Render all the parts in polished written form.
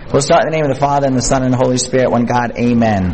We'll start in the name of the Father, and the Son, and the Holy Spirit, one God. Amen.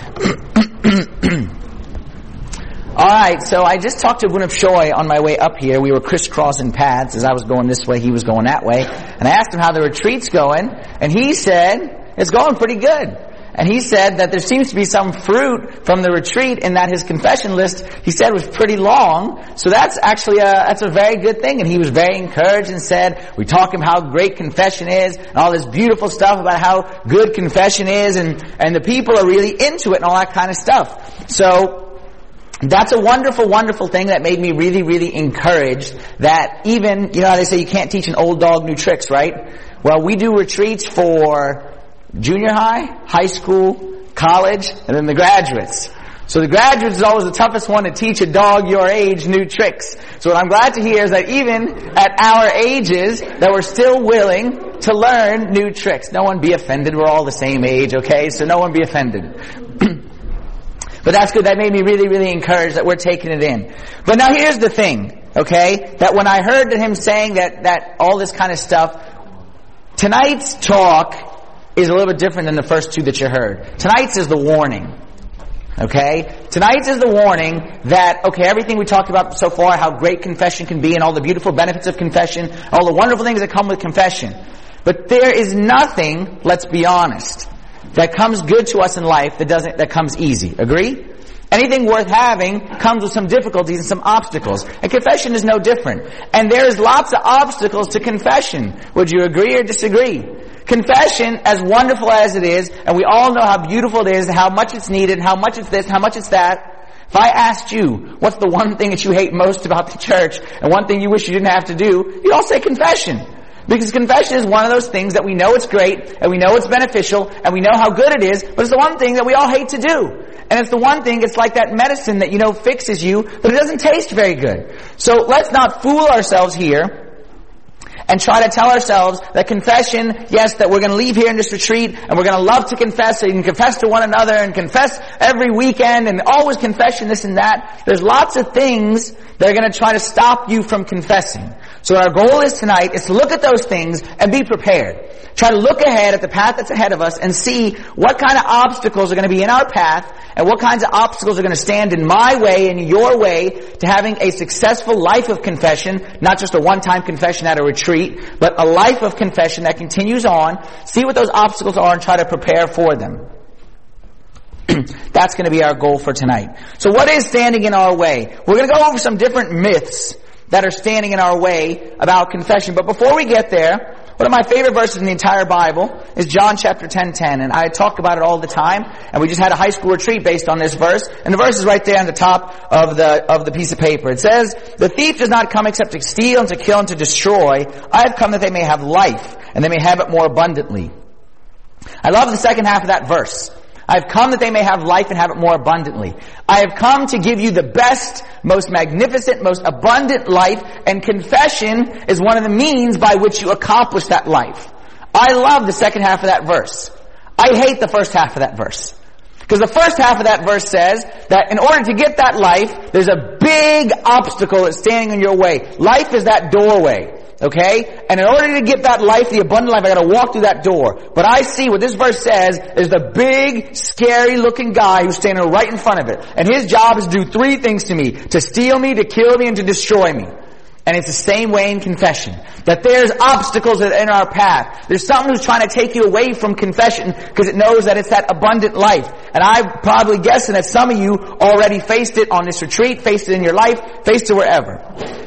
Alright, so I just talked to Bunap Shoy on my way up here. We were crisscrossing paths. As I was going this way, he was going that way. And I asked him how the retreat's going, and he said, it's going pretty good. And he said that there seems to be some fruit from the retreat in that his confession list, he said, was pretty long. So that's actually that's a very good thing. And he was very encouraged and said, we talk him how great confession is and all this beautiful stuff about how good confession is and the people are really into it and all that kind of stuff. So that's a wonderful, wonderful thing that made me really, really encouraged that even, you know how they say you can't teach an old dog new tricks, right? Well, we do retreats for junior high, high school, college, and then the graduates. So the graduates is always the toughest one to teach a dog your age new tricks. So what I'm glad to hear is that even at our ages, that we're still willing to learn new tricks. No one be offended. We're all the same age, okay? So no one be offended. But that's good. That made me really, really encouraged that we're taking it in. But now here's the thing, okay? That when I heard him saying that all this kind of stuff, tonight's talk is a little bit different than the first two that you heard. Tonight's is the warning. Okay? Tonight's is the warning that, okay, everything we talked about so far, how great confession can be and all the beautiful benefits of confession, all the wonderful things that come with confession. But there is nothing, let's be honest, that comes good to us in life that comes easy. Agree? Anything worth having comes with some difficulties and some obstacles. And confession is no different. And there's lots of obstacles to confession. Would you agree or disagree? Confession, as wonderful as it is, and we all know how beautiful it is, how much it's needed, how much it's this, how much it's that. If I asked you, what's the one thing that you hate most about the church, and one thing you wish you didn't have to do, you'd all say confession. Because confession is one of those things that we know it's great, and we know it's beneficial, and we know how good it is, but it's the one thing that we all hate to do. And it's the one thing, it's like that medicine that you know fixes you, but it doesn't taste very good. So let's not fool ourselves here and try to tell ourselves that confession, yes, that we're going to leave here in this retreat and we're going to love to confess and confess to one another and confess every weekend and always confession this and that. There's lots of things that are going to try to stop you from confessing. So our goal is tonight is to look at those things and be prepared. Try to look ahead at the path that's ahead of us and see what kind of obstacles are going to be in our path and what kinds of obstacles are going to stand in my way and your way to having a successful life of confession, not just a one-time confession at a retreat, but a life of confession that continues on. See what those obstacles are and try to prepare for them. That's going to be our goal for tonight. So what is standing in our way? We're going to go over some different myths that are standing in our way about confession. But before we get there, one of my favorite verses in the entire Bible is John chapter 10:10, and I talk about it all the time, and we just had a high school retreat based on this verse, and the verse is right there on the top of the piece of paper. It says, "The thief does not come except to steal and to kill and to destroy. I have come that they may have life, and they may have it more abundantly." I love the second half of that verse. I have come that they may have life and have it more abundantly. I have come to give you the best, most magnificent, most abundant life, and confession is one of the means by which you accomplish that life. I love the second half of that verse. I hate the first half of that verse. Because the first half of that verse says that in order to get that life, there's a big obstacle that's standing in your way. Life is that doorway. Okay? And in order to get that life, the abundant life, I gotta walk through that door. But I see what this verse says is the big, scary looking guy who's standing right in front of it. And his job is to do three things to me. To steal me, to kill me, and to destroy me. And it's the same way in confession. That there's obstacles in our path. There's something who's trying to take you away from confession because it knows that it's that abundant life. And I'm probably guessing that some of you already faced it on this retreat, faced it in your life, faced it wherever.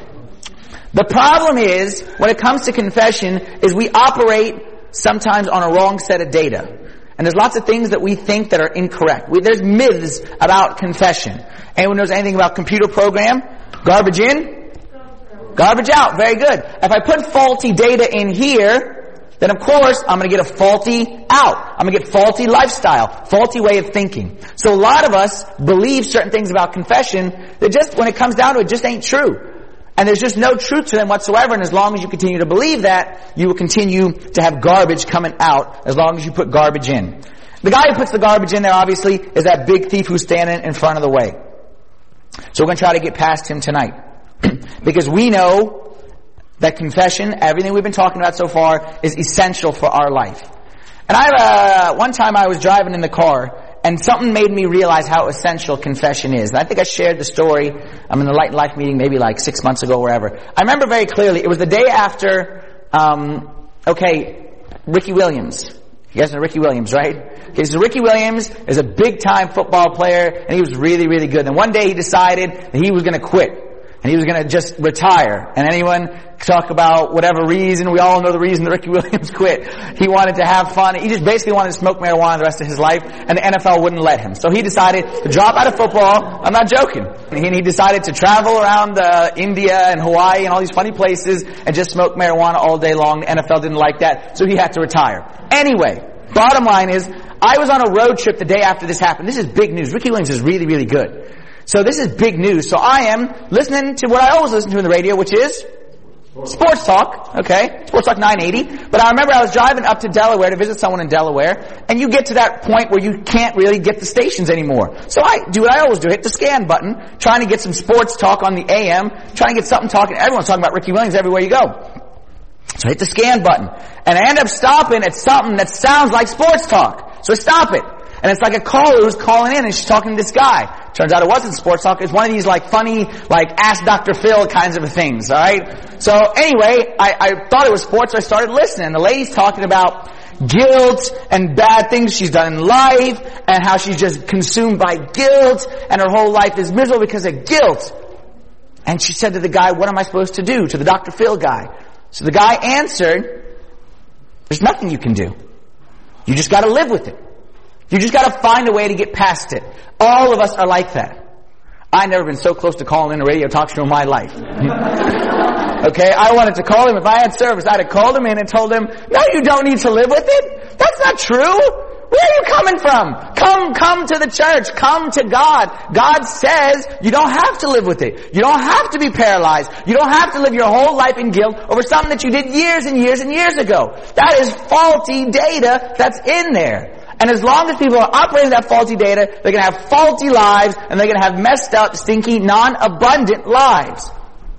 The problem is, when it comes to confession, is we operate sometimes on a wrong set of data. And there's lots of things that we think that are incorrect. There's myths about confession. Anyone knows anything about computer program? Garbage in? Garbage out. Very good. If I put faulty data in here, then of course I'm going to get a faulty out. I'm going to get faulty lifestyle, faulty way of thinking. So a lot of us believe certain things about confession that just, when it comes down to it, just ain't true. And there's just no truth to them whatsoever, and as long as you continue to believe that, you will continue to have garbage coming out as long as you put garbage in. The guy who puts the garbage in there, obviously, is that big thief who's standing in front of the way. So we're going to try to get past him tonight. Because we know that confession, everything we've been talking about so far, is essential for our life. And one time I was driving in the car, and something made me realize how essential confession is. And I think I shared the story, I'm in the Light and Life meeting maybe like 6 months ago, wherever. I remember very clearly, it was the day after, Ricky Williams. You guys know Ricky Williams, right? Okay, so Ricky Williams is a big time football player, and he was really, really good. And one day he decided that he was gonna quit. And he was going to just retire. And anyone talk about whatever reason, we all know the reason that Ricky Williams quit. He wanted to have fun. He just basically wanted to smoke marijuana the rest of his life, and the NFL wouldn't let him. So he decided to drop out of football. I'm not joking. And he decided to travel around India and Hawaii and all these funny places and just smoke marijuana all day long. The NFL didn't like that, so he had to retire. Anyway, bottom line is, I was on a road trip the day after this happened. This is big news. Ricky Williams is really, really good. So this is big news. So I am listening to what I always listen to in the radio, which is Sports Talk. Okay, Sports Talk 980. But I remember I was driving up to Delaware to visit someone in Delaware, and you get to that point where you can't really get the stations anymore. So I do what I always do, hit the scan button, trying to get some sports talk on the AM, trying to get something talking. Everyone's talking about Ricky Williams everywhere you go. So I hit the scan button, and I end up stopping at something that sounds like sports talk. So I stop it. And it's like a caller who's calling in and she's talking to this guy. Turns out it wasn't sports talk. It's one of these like funny, like Ask Dr. Phil kinds of things, alright? So anyway, I thought it was sports, so I started listening. The lady's talking about guilt and bad things she's done in life and how she's just consumed by guilt and her whole life is miserable because of guilt. And she said to the guy, what am I supposed to do? To the Dr. Phil guy. So the guy answered, there's nothing you can do. You just gotta live with it. You just gotta find a way to get past it. All of us are like that. I've never been so close to calling in a radio talk show in my life. Okay, I wanted to call him. If I had service, I'd have called him in and told him, no, you don't need to live with it. That's not true. Where are you coming from? Come to the church. Come to God. God says you don't have to live with it. You don't have to be paralyzed. You don't have to live your whole life in guilt over something that you did years and years and years ago. That is faulty data that's in there. And as long as people are operating that faulty data, they're going to have faulty lives, and they're going to have messed up, stinky, non-abundant lives.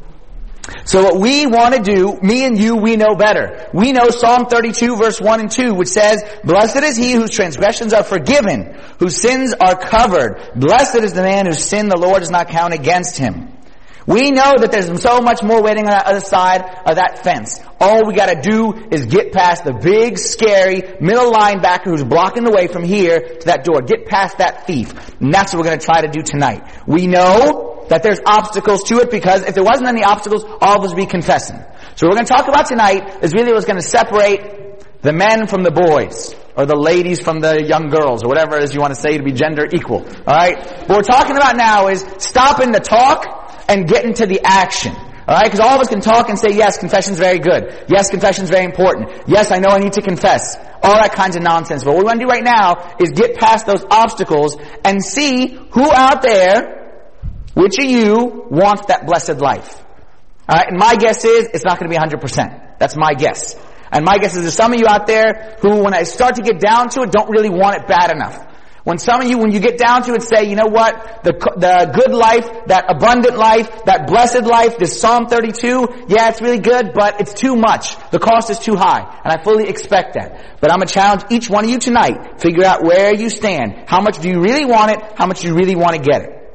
So what we want to do, me and you, we know better. We know Psalm 32 verse 1 and 2, which says, blessed is he whose transgressions are forgiven, whose sins are covered. Blessed is the man whose sin the Lord does not count against him. We know that there's so much more waiting on the other side of that fence. All we gotta do is get past the big, scary middle linebacker who's blocking the way from here to that door. Get past that thief. And that's what we're gonna try to do tonight. We know that there's obstacles to it because if there wasn't any obstacles, all of us would be confessing. So what we're gonna talk about tonight is really what's gonna separate the men from the boys, or the ladies from the young girls, or whatever it is you want to say to be gender equal. Alright? What we're talking about now is stopping the talk and getting to the action. Alright? Because all of us can talk and say, yes, confession's very good. Yes, confession's very important. Yes, I know I need to confess. All that kinds of nonsense. But what we want to do right now is get past those obstacles and see who out there, which of you, wants that blessed life. Alright? And my guess is, it's not going to be 100%. That's my guess. And my guess is there's some of you out there who, when I start to get down to it, don't really want it bad enough. When some of you, when you get down to it, say, you know what, the good life, that abundant life, that blessed life, this Psalm 32, yeah, it's really good, but it's too much. The cost is too high. And I fully expect that. But I'm going to challenge each one of you tonight, figure out where you stand. How much do you really want it? How much do you really want to get it?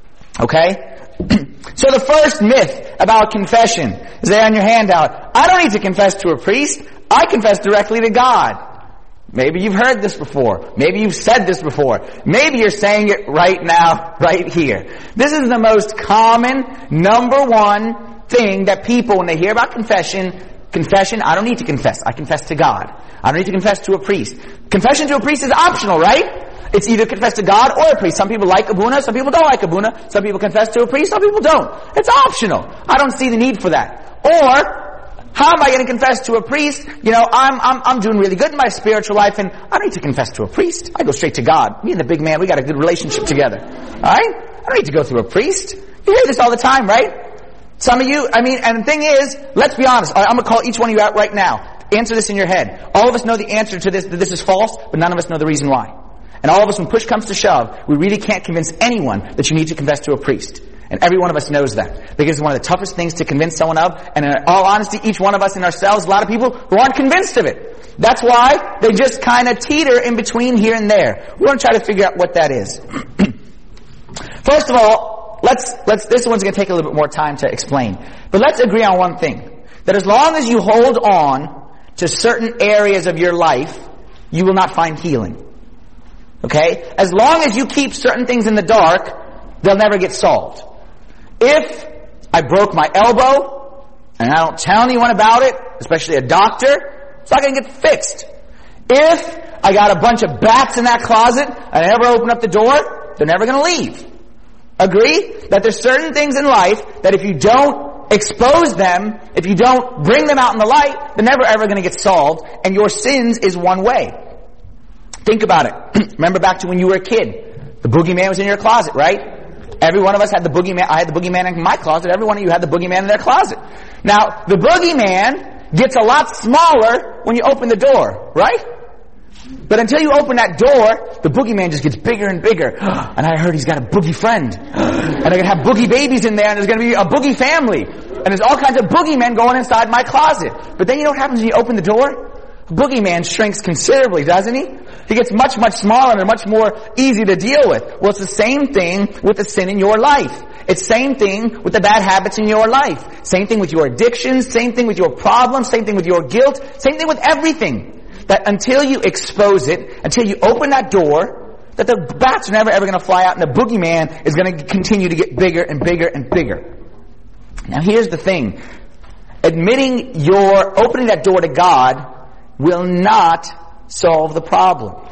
Okay? So the first myth about confession is there on your handout. I don't need to confess to a priest. I confess directly to God. Maybe you've heard this before. Maybe you've said this before. Maybe you're saying it right now, right here. This is the most common, number one thing that people, when they hear about confession, I don't need to confess. I confess to God. I don't need to confess to a priest. Confession to a priest is optional, right? It's either confess to God or a priest. Some people like Abuna, some people don't like Abuna. Some people confess to a priest, some people don't. It's optional. I don't see the need for that. Or, how am I going to confess to a priest? You know, I'm doing really good in my spiritual life and I don't need to confess to a priest. I go straight to God. Me and the big man, we got a good relationship together. Alright? I don't need to go through a priest. You hear this all the time, right? Some of you, and the thing is, let's be honest. I'm going to call each one of you out right now. Answer this in your head. All of us know the answer to this, that this is false, but none of us know the reason why. And all of us, when push comes to shove, we really can't convince anyone that you need to confess to a priest. And every one of us knows that. Because it's one of the toughest things to convince someone of. And in all honesty, each one of us in ourselves, a lot of people who aren't convinced of it. That's why they just kind of teeter in between here and there. We want to try to figure out what that is. First of all, this one's going to take a little bit more time to explain. But let's agree on one thing. That as long as you hold on to certain areas of your life, you will not find healing. Okay? As long as you keep certain things in the dark, they'll never get solved. If I broke my elbow, and I don't tell anyone about it, especially a doctor, it's not going to get fixed. If I got a bunch of bats in that closet, and I never open up the door, they're never going to leave. Agree? That there's certain things in life that if you don't expose them, if you don't bring them out in the light, they're never ever going to get solved, and your sins is one way. Think about it. Remember back to when you were a kid. The boogeyman was in your closet, right? Every one of us had the boogeyman. I had the boogeyman in my closet. Every one of you had the boogeyman in their closet. Now, the boogeyman gets a lot smaller when you open the door, right? But until you open that door, the boogeyman just gets bigger and bigger. And I heard he's got a boogie friend. And they're going to have boogie babies in there, and there's going to be a boogie family. And there's all kinds of boogeymen going inside my closet. But then you know what happens when you open the door? The boogeyman shrinks considerably, doesn't he? He gets much, much smaller and much more easy to deal with. Well, it's the same thing with the sin in your life. It's the same thing with the bad habits in your life. Same thing with your addictions, same thing with your problems, same thing with your guilt, same thing with everything. That until you expose it, until you open that door, that the bats are never ever going to fly out and the boogeyman is going to continue to get bigger and bigger and bigger. Now here's the thing. Admitting opening that door to God will not solve the problem.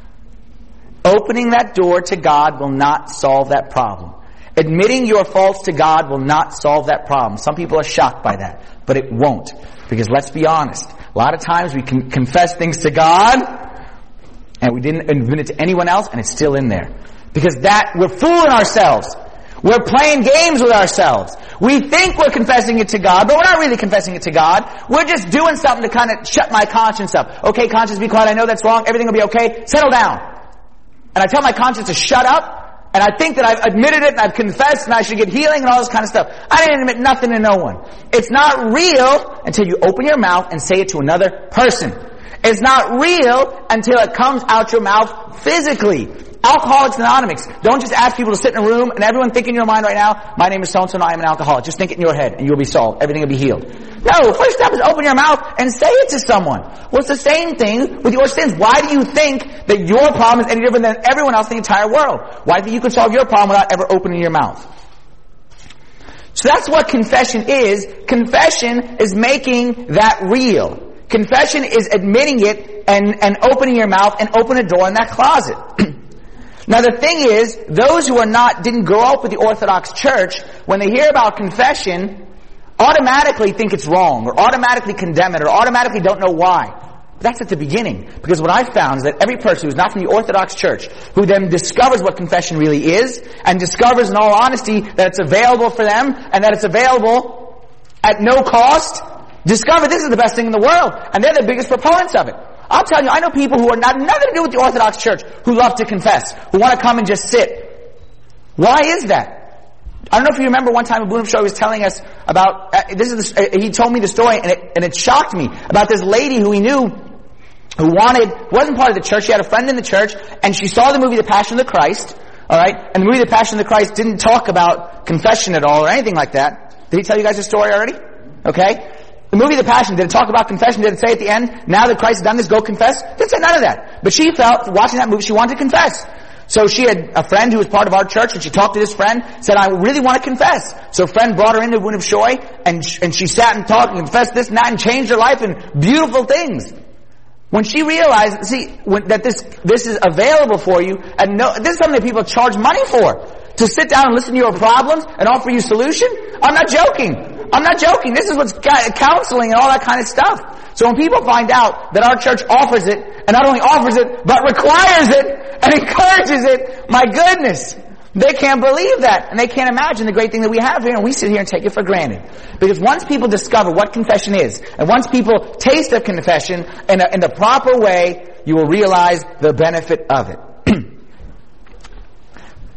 Opening that door to God will not solve that problem. Admitting your faults to God will not solve that problem. Some people are shocked by that, but it won't. Because let's be honest, a lot of times we can confess things to God, and we didn't admit it to anyone else, and it's still in there. Because we're fooling ourselves. We're playing games with ourselves. We think we're confessing it to God, but we're not really confessing it to God. We're just doing something to kind of shut my conscience up. Okay, conscience, be quiet. I know that's wrong. Everything will be okay. Settle down. And I tell my conscience to shut up, and I think that I've admitted it, and I've confessed, and I should get healing, and all this kind of stuff. I didn't admit nothing to no one. It's not real until you open your mouth and say it to another person. It's not real until it comes out your mouth physically. Alcoholics Anonymous. Don't just ask people to sit in a room and everyone think in your mind right now, my name is so-and-so and I am an alcoholic. Just think it in your head and you'll be solved. Everything will be healed. No, first step is open your mouth and say it to someone. Well, it's the same thing with your sins. Why do you think that your problem is any different than everyone else in the entire world? Why do you think you can solve your problem without ever opening your mouth? So that's what confession is. Confession is making that real. Confession is admitting it and opening your mouth and open a door in that closet. Now the thing is, those who didn't grow up with the Orthodox Church, when they hear about confession, automatically think it's wrong, or automatically condemn it, or automatically don't know why. But that's at the beginning. Because what I've found is that every person who's not from the Orthodox Church, who then discovers what confession really is, and discovers in all honesty that it's available for them, and that it's available at no cost, discover this is the best thing in the world, and they're the biggest proponents of it. I'll tell you, I know people who are nothing to do with the Orthodox Church who love to confess, who want to come and just sit. Why is that? I don't know if you remember one time Abunam Show was telling us about, he told me the story and it shocked me, about this lady who he knew who wasn't part of the church, she had a friend in the church, and she saw the movie The Passion of the Christ, alright, and the movie The Passion of the Christ didn't talk about confession at all or anything like that. Did he tell you guys the story already? Okay? The movie The Passion, did it talk about confession? Did it say at the end, now that Christ has done this, go confess? It didn't say none of that. But she felt, watching that movie, she wanted to confess. So she had a friend who was part of our church, and she talked to this friend, said, I really want to confess. So a friend brought her into Abunam Shoy, and she sat and talked and confessed this and that, and changed her life in beautiful things. When she realized, that this is available for you, and this is something that people charge money for. To sit down and listen to your problems and offer you solution? I'm not joking. This is what's counseling and all that kind of stuff. So when people find out that our church offers it, and not only offers it, but requires it, and encourages it, my goodness, they can't believe that. And they can't imagine the great thing that we have here, and we sit here and take it for granted. Because once people discover what confession is, and once people taste of confession in the proper way, you will realize the benefit of it.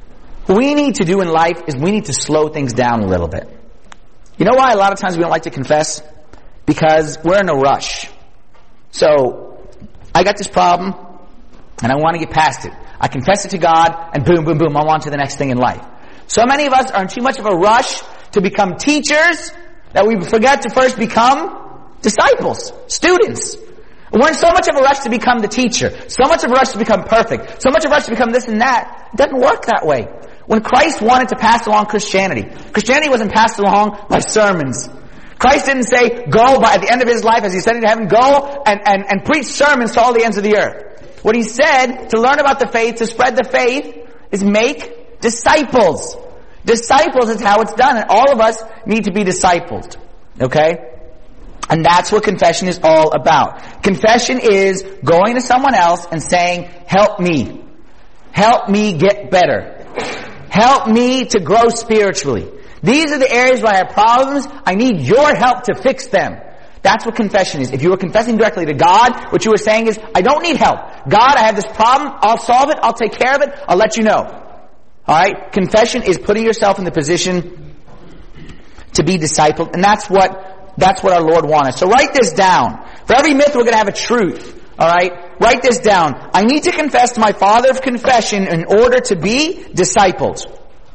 What we need to do in life is we need to slow things down a little bit. You know why a lot of times we don't like to confess? Because we're in a rush. So, I got this problem, and I want to get past it. I confess it to God, and boom, boom, boom, I'm on to the next thing in life. So many of us are in too much of a rush to become teachers that we forget to first become disciples, students. We're in so much of a rush to become the teacher, so much of a rush to become perfect, so much of a rush to become this and that. It doesn't work that way. When Christ wanted to pass along Christianity wasn't passed along by sermons. Christ didn't say, go by at the end of his life as he ascended to heaven, go and preach sermons to all the ends of the earth. What he said, to learn about the faith, to spread the faith, is make disciples. Disciples is how it's done, and all of us need to be discipled. Okay? And that's what confession is all about. Confession is going to someone else and saying, help me. Help me get better. Help me to grow spiritually. These are the areas where I have problems. I need your help to fix them. That's what confession is. If you were confessing directly to God, what you were saying is, I don't need help. God, I have this problem. I'll solve it. I'll take care of it. I'll let you know. Alright? Confession is putting yourself in the position to be discipled. And that's what our Lord wanted. So write this down. For every myth, we're going to have a truth. Alright? Write this down. I need to confess to my Father of confession in order to be discipled.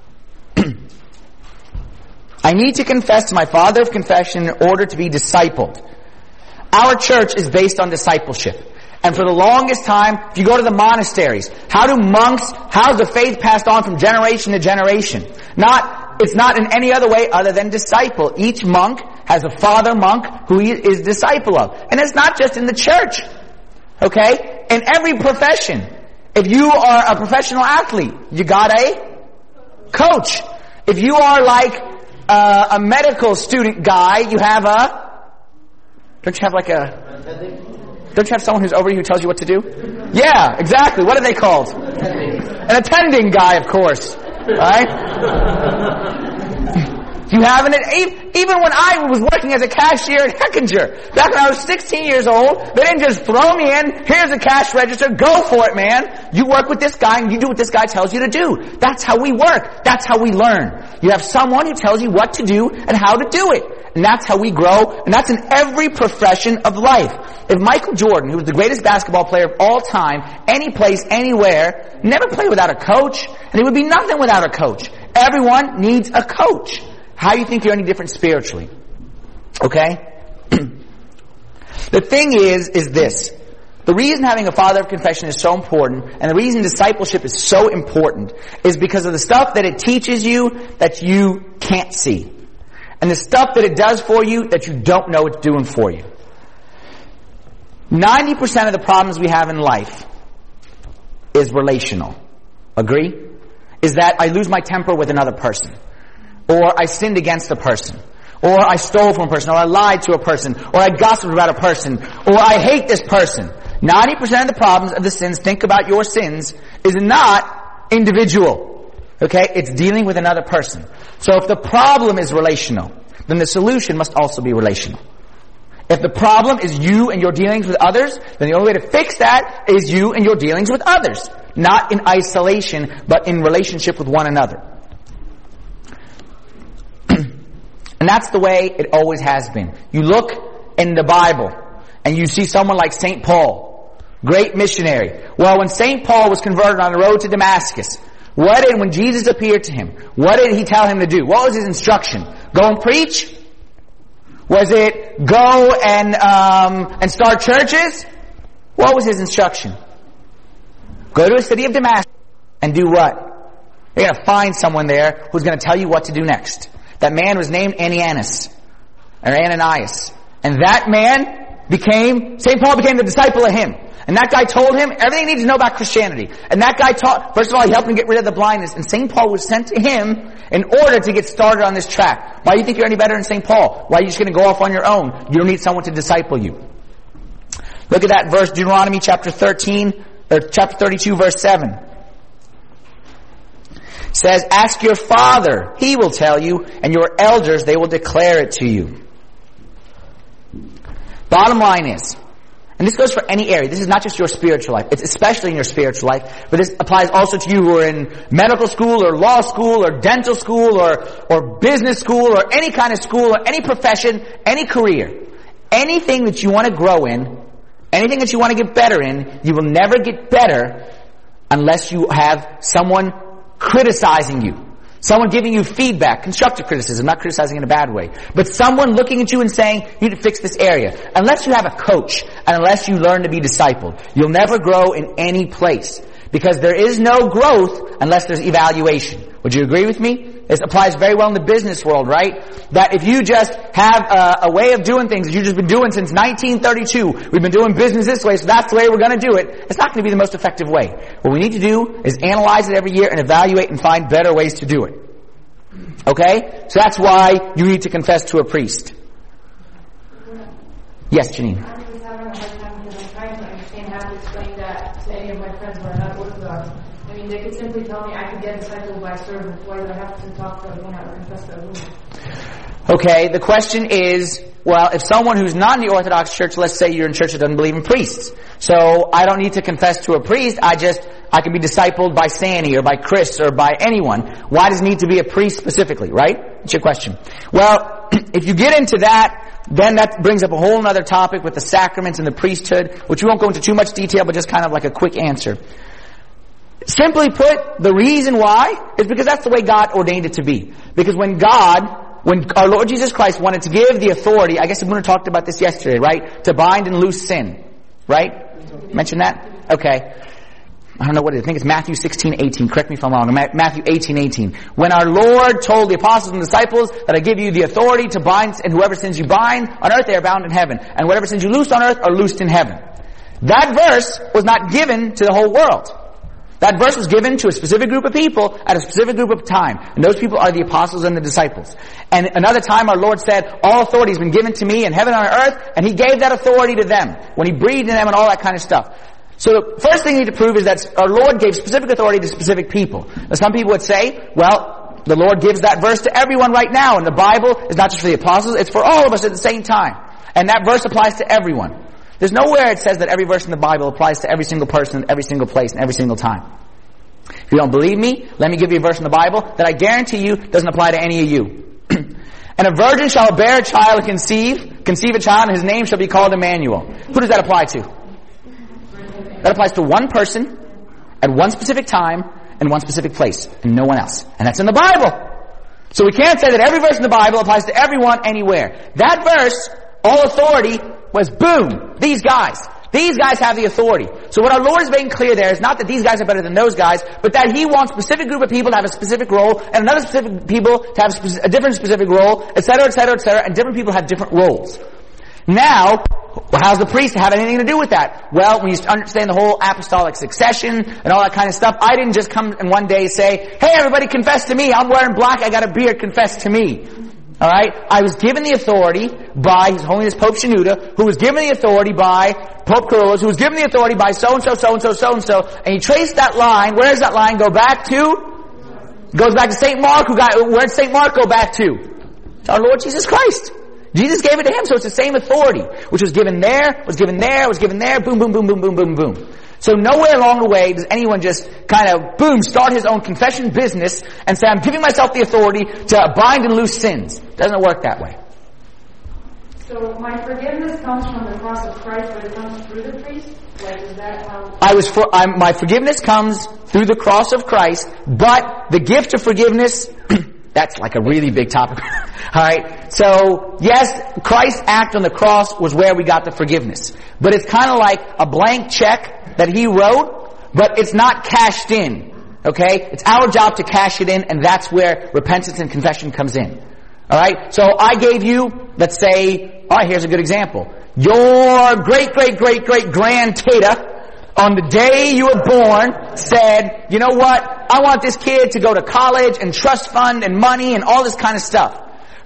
I need to confess to my Father of confession in order to be discipled. Our church is based on discipleship. And for the longest time, if you go to the monasteries, how's the faith passed on from generation to generation? It's not in any other way other than disciple. Each monk has a father monk who he is disciple of. And it's not just in the church. Okay? In every profession. If you are a professional athlete, you got a coach. If you are like a medical student guy, you have don't you have someone who's over you who tells you what to do? Yeah, exactly. What are they called? An attending guy, of course. Right? You have even when I was working as a cashier at Heckinger, back when I was 16 years old, they didn't just throw me in, here's a cash register, go for it, man. You work with this guy and you do what this guy tells you to do. That's how we work. That's how we learn. You have someone who tells you what to do and how to do it. And that's how we grow, and that's in every profession of life. If Michael Jordan, who was the greatest basketball player of all time, any place, anywhere, never played without a coach, and he would be nothing without a coach. Everyone needs a coach. How do you think you're any different spiritually? Okay? The thing is this. The reason having a father of confession is so important, and the reason discipleship is so important, is because of the stuff that it teaches you that you can't see. And the stuff that it does for you that you don't know it's doing for you. 90% of the problems we have in life is relational. Agree? Is that I lose my temper with another person. Or I sinned against a person. Or I stole from a person. Or I lied to a person. Or I gossiped about a person. Or I hate this person. 90% of the problems of the sins, think about your sins, is not individual. Okay? It's dealing with another person. So if the problem is relational, then the solution must also be relational. If the problem is you and your dealings with others, then the only way to fix that is you and your dealings with others. Not in isolation, but in relationship with one another. And that's the way it always has been. You look in the Bible, and you see someone like St. Paul, great missionary. Well, when St. Paul was converted on the road to Damascus, when Jesus appeared to him, what did he tell him to do? What was his instruction? Go and preach? Was it go and start churches? What was his instruction? Go to the city of Damascus and do what? You're going to find someone there who's going to tell you what to do next. That man was named Ananias. And that man St. Paul became the disciple of him. And that guy told him everything he needed to know about Christianity. And that guy first of all, he helped him get rid of the blindness. And St. Paul was sent to him in order to get started on this track. Why do you think you're any better than St. Paul? Why are you just going to go off on your own? You don't need someone to disciple you. Look at that verse, Deuteronomy chapter 32, verse 7. It says, ask your father, he will tell you, and your elders, they will declare it to you. Bottom line is, And this goes for any area. This is not just your spiritual life. It's especially in your spiritual life. But this applies also to you who are in medical school or law school or dental school or business school or any kind of school or any profession, any career. Anything that you want to grow in, anything that you want to get better in, you will never get better unless you have someone criticizing you. Someone giving you feedback, constructive criticism, not criticizing in a bad way. But someone looking at you and saying, you need to fix this area. Unless you have a coach, and unless you learn to be discipled, you'll never grow in any place. Because there is no growth unless there's evaluation. Would you agree with me? This applies very well in the business world, right? That if you just have a way of doing things that you've just been doing since 1932, we've been doing business this way, so that's the way we're going to do it, it's not going to be the most effective way. What we need to do is analyze it every year and evaluate and find better ways to do it. Okay? So that's why you need to confess to a priest. Yes, Janine? I'm just having a hard time because I'm trying to understand how to explain that to any of my friends who are not Orthodox. I mean, they could simply tell me I could get discipled by servant. Why do I have to talk to Abuna or confess to Abuna? Okay, the question is, well, if someone who's not in the Orthodox Church, let's say you're in a church that doesn't believe in priests. So I don't need to confess to a priest, I can be discipled by Sandy or by Chris or by anyone. Why does it need to be a priest specifically, right? That's your question. Well, if you get into that, then that brings up a whole other topic with the sacraments and the priesthood, which we won't go into too much detail, but just kind of like a quick answer. Simply put, the reason why is because that's the way God ordained it to be. Because when our Lord Jesus Christ wanted to give the authority, I guess Abuna talked about this yesterday, right? To bind and loose sin. Right? Mention that? Okay. I don't know what it is. I think it's Matthew 16:18. Correct me if I'm wrong. Matthew 18:18. When our Lord told the apostles and disciples that I give you the authority to bind, and whoever sins you bind on earth, they are bound in heaven. And whatever sins you loose on earth are loosed in heaven. That verse was not given to the whole world. That verse was given to a specific group of people at a specific group of time. And those people are the apostles and the disciples. And another time our Lord said, all authority has been given to me in heaven and on earth, and He gave that authority to them when He breathed in them and all that kind of stuff. So the first thing you need to prove is that our Lord gave specific authority to specific people. Now some people would say, well, the Lord gives that verse to everyone right now, and the Bible is not just for the apostles, it's for all of us at the same time. And that verse applies to everyone. There's nowhere it says that every verse in the Bible applies to every single person, every single place, and every single time. If you don't believe me, let me give you a verse in the Bible that I guarantee you doesn't apply to any of you. And a virgin shall bear a child and conceive a child, and his name shall be called Emmanuel. Who does that apply to? That applies to one person, at one specific time, in one specific place, and no one else. And that's in the Bible. So we can't say that every verse in the Bible applies to everyone, anywhere. That verse, all authority, was boom, these guys. These guys have the authority. So what our Lord is making clear there is not that these guys are better than those guys, but that He wants a specific group of people to have a specific role, and another specific people to have a different specific role, etc., etc., etc., and different people have different roles. Now, how's the priest have anything to do with that? Well, when you understand the whole apostolic succession and all that kind of stuff, I didn't just come and one day say, hey everybody, confess to me, I'm wearing black, I got a beard, confess to me. Alright? I was given the authority by His Holiness Pope Shenouda, who was given the authority by Pope Kyrillos, who was given the authority by so-and-so, so-and-so, so-and-so, and he traced that line. Where does that line go back to? It goes back to St. Mark, where did St. Mark go back to? To our Lord Jesus Christ. Jesus gave it to Him, so it's the same authority, which was given there, was given there, was given there, boom, boom, boom, boom, boom, boom, boom. So nowhere along the way does anyone just kind of, boom, start his own confession business and say, I'm giving myself the authority to bind and loose sins. Doesn't work that way. So my forgiveness comes from the cross of Christ, but it comes through the priest? Like, is that how... My forgiveness comes through the cross of Christ, but the gift of forgiveness, that's like a really big topic. Alright, so yes, Christ's act on the cross was where we got the forgiveness. But it's kind of like a blank check that He wrote, but it's not cashed in. Okay? It's our job to cash it in, and that's where repentance and confession comes in. Alright? So I gave you, let's say, alright, here's a good example. Your great-great-great-great-grandtata on the day you were born said, you know what? I want this kid to go to college and trust fund and money and all this kind of stuff.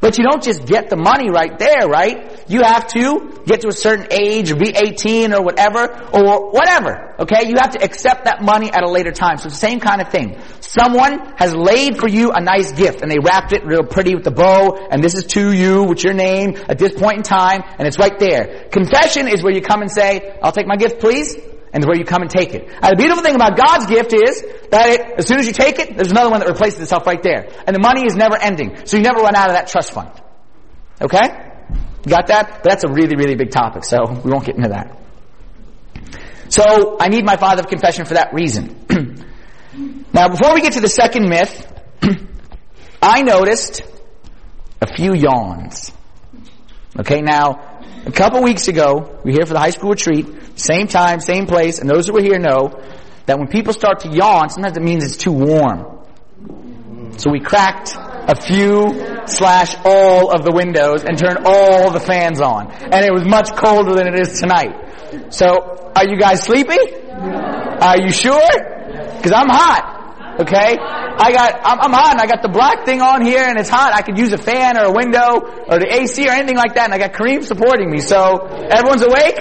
But you don't just get the money right there, right? You have to get to a certain age, or be 18 or whatever, okay? You have to accept that money at a later time. So it's the same kind of thing. Someone has laid for you a nice gift, and they wrapped it real pretty with the bow, and this is to you, with your name, at this point in time, and it's right there. Confession is where you come and say, I'll take my gift, please, and where you come and take it. And the beautiful thing about God's gift is that as soon as you take it, there's another one that replaces itself right there. And the money is never ending. So you never run out of that trust fund. Okay? You got that? But that's a really, really big topic, so we won't get into that. So, I need my father of confession for that reason. Now, before we get to the second myth, I noticed a few yawns. Okay, now, a couple weeks ago, we were here for the high school retreat, same time, same place, and those who were here know that when people start to yawn, sometimes it means it's too warm. So we cracked a few / all of the windows and turned all the fans on. And it was much colder than it is tonight. So, are you guys sleepy? Are you sure? Because I'm hot. Okay? I'm hot and I got the black thing on here and it's hot. I could use a fan or a window or the AC or anything like that, and I got Kareem supporting me. So, everyone's awake?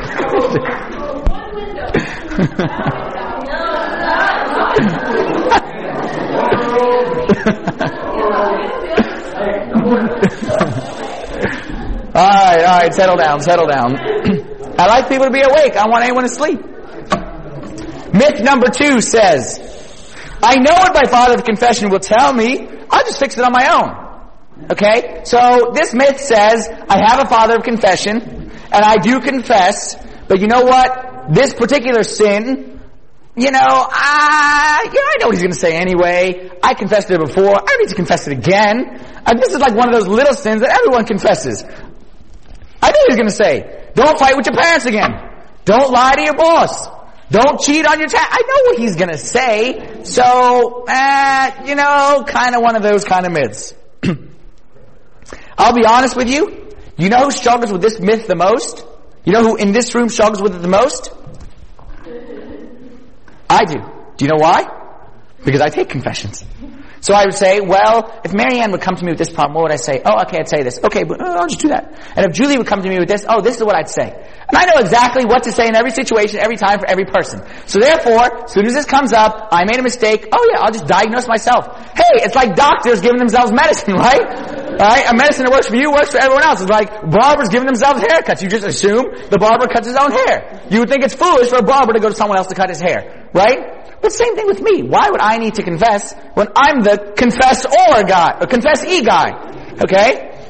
Alright, settle down. I like people to be awake. I want anyone to sleep. Myth number 2 says, I know what my father of confession will tell me. I'll just fix it on my own. Okay? So this myth says, I have a father of confession, and I do confess, but you know what? This particular sin, I know what he's going to say anyway. I confessed it before. I don't need to confess it again. This is like one of those little sins that everyone confesses. I know what he's going to say. Don't fight with your parents again. Don't lie to your boss. Don't cheat on your tax. I know what he's going to say. So, kind of one of those kind of myths. I'll be honest with you. You know who struggles with this myth the most? You know who in this room struggles with it the most? I do. Do you know why? Because I take confessions. So I would say, well, if Marianne would come to me with this problem, what would I say? Oh, okay, I'd say this. Okay, but I'll just do that. And if Julie would come to me with this, oh, this is what I'd say. And I know exactly what to say in every situation, every time, for every person. So therefore, as soon as this comes up, I made a mistake, oh yeah, I'll just diagnose myself. Hey, it's like doctors giving themselves medicine, right? Right? A medicine that works for you works for everyone else. It's like barbers giving themselves haircuts. You just assume the barber cuts his own hair. You would think it's foolish for a barber to go to someone else to cut his hair. Right? But same thing with me. Why would I need to confess when I'm the confess-or guy, or confess-e guy? Okay?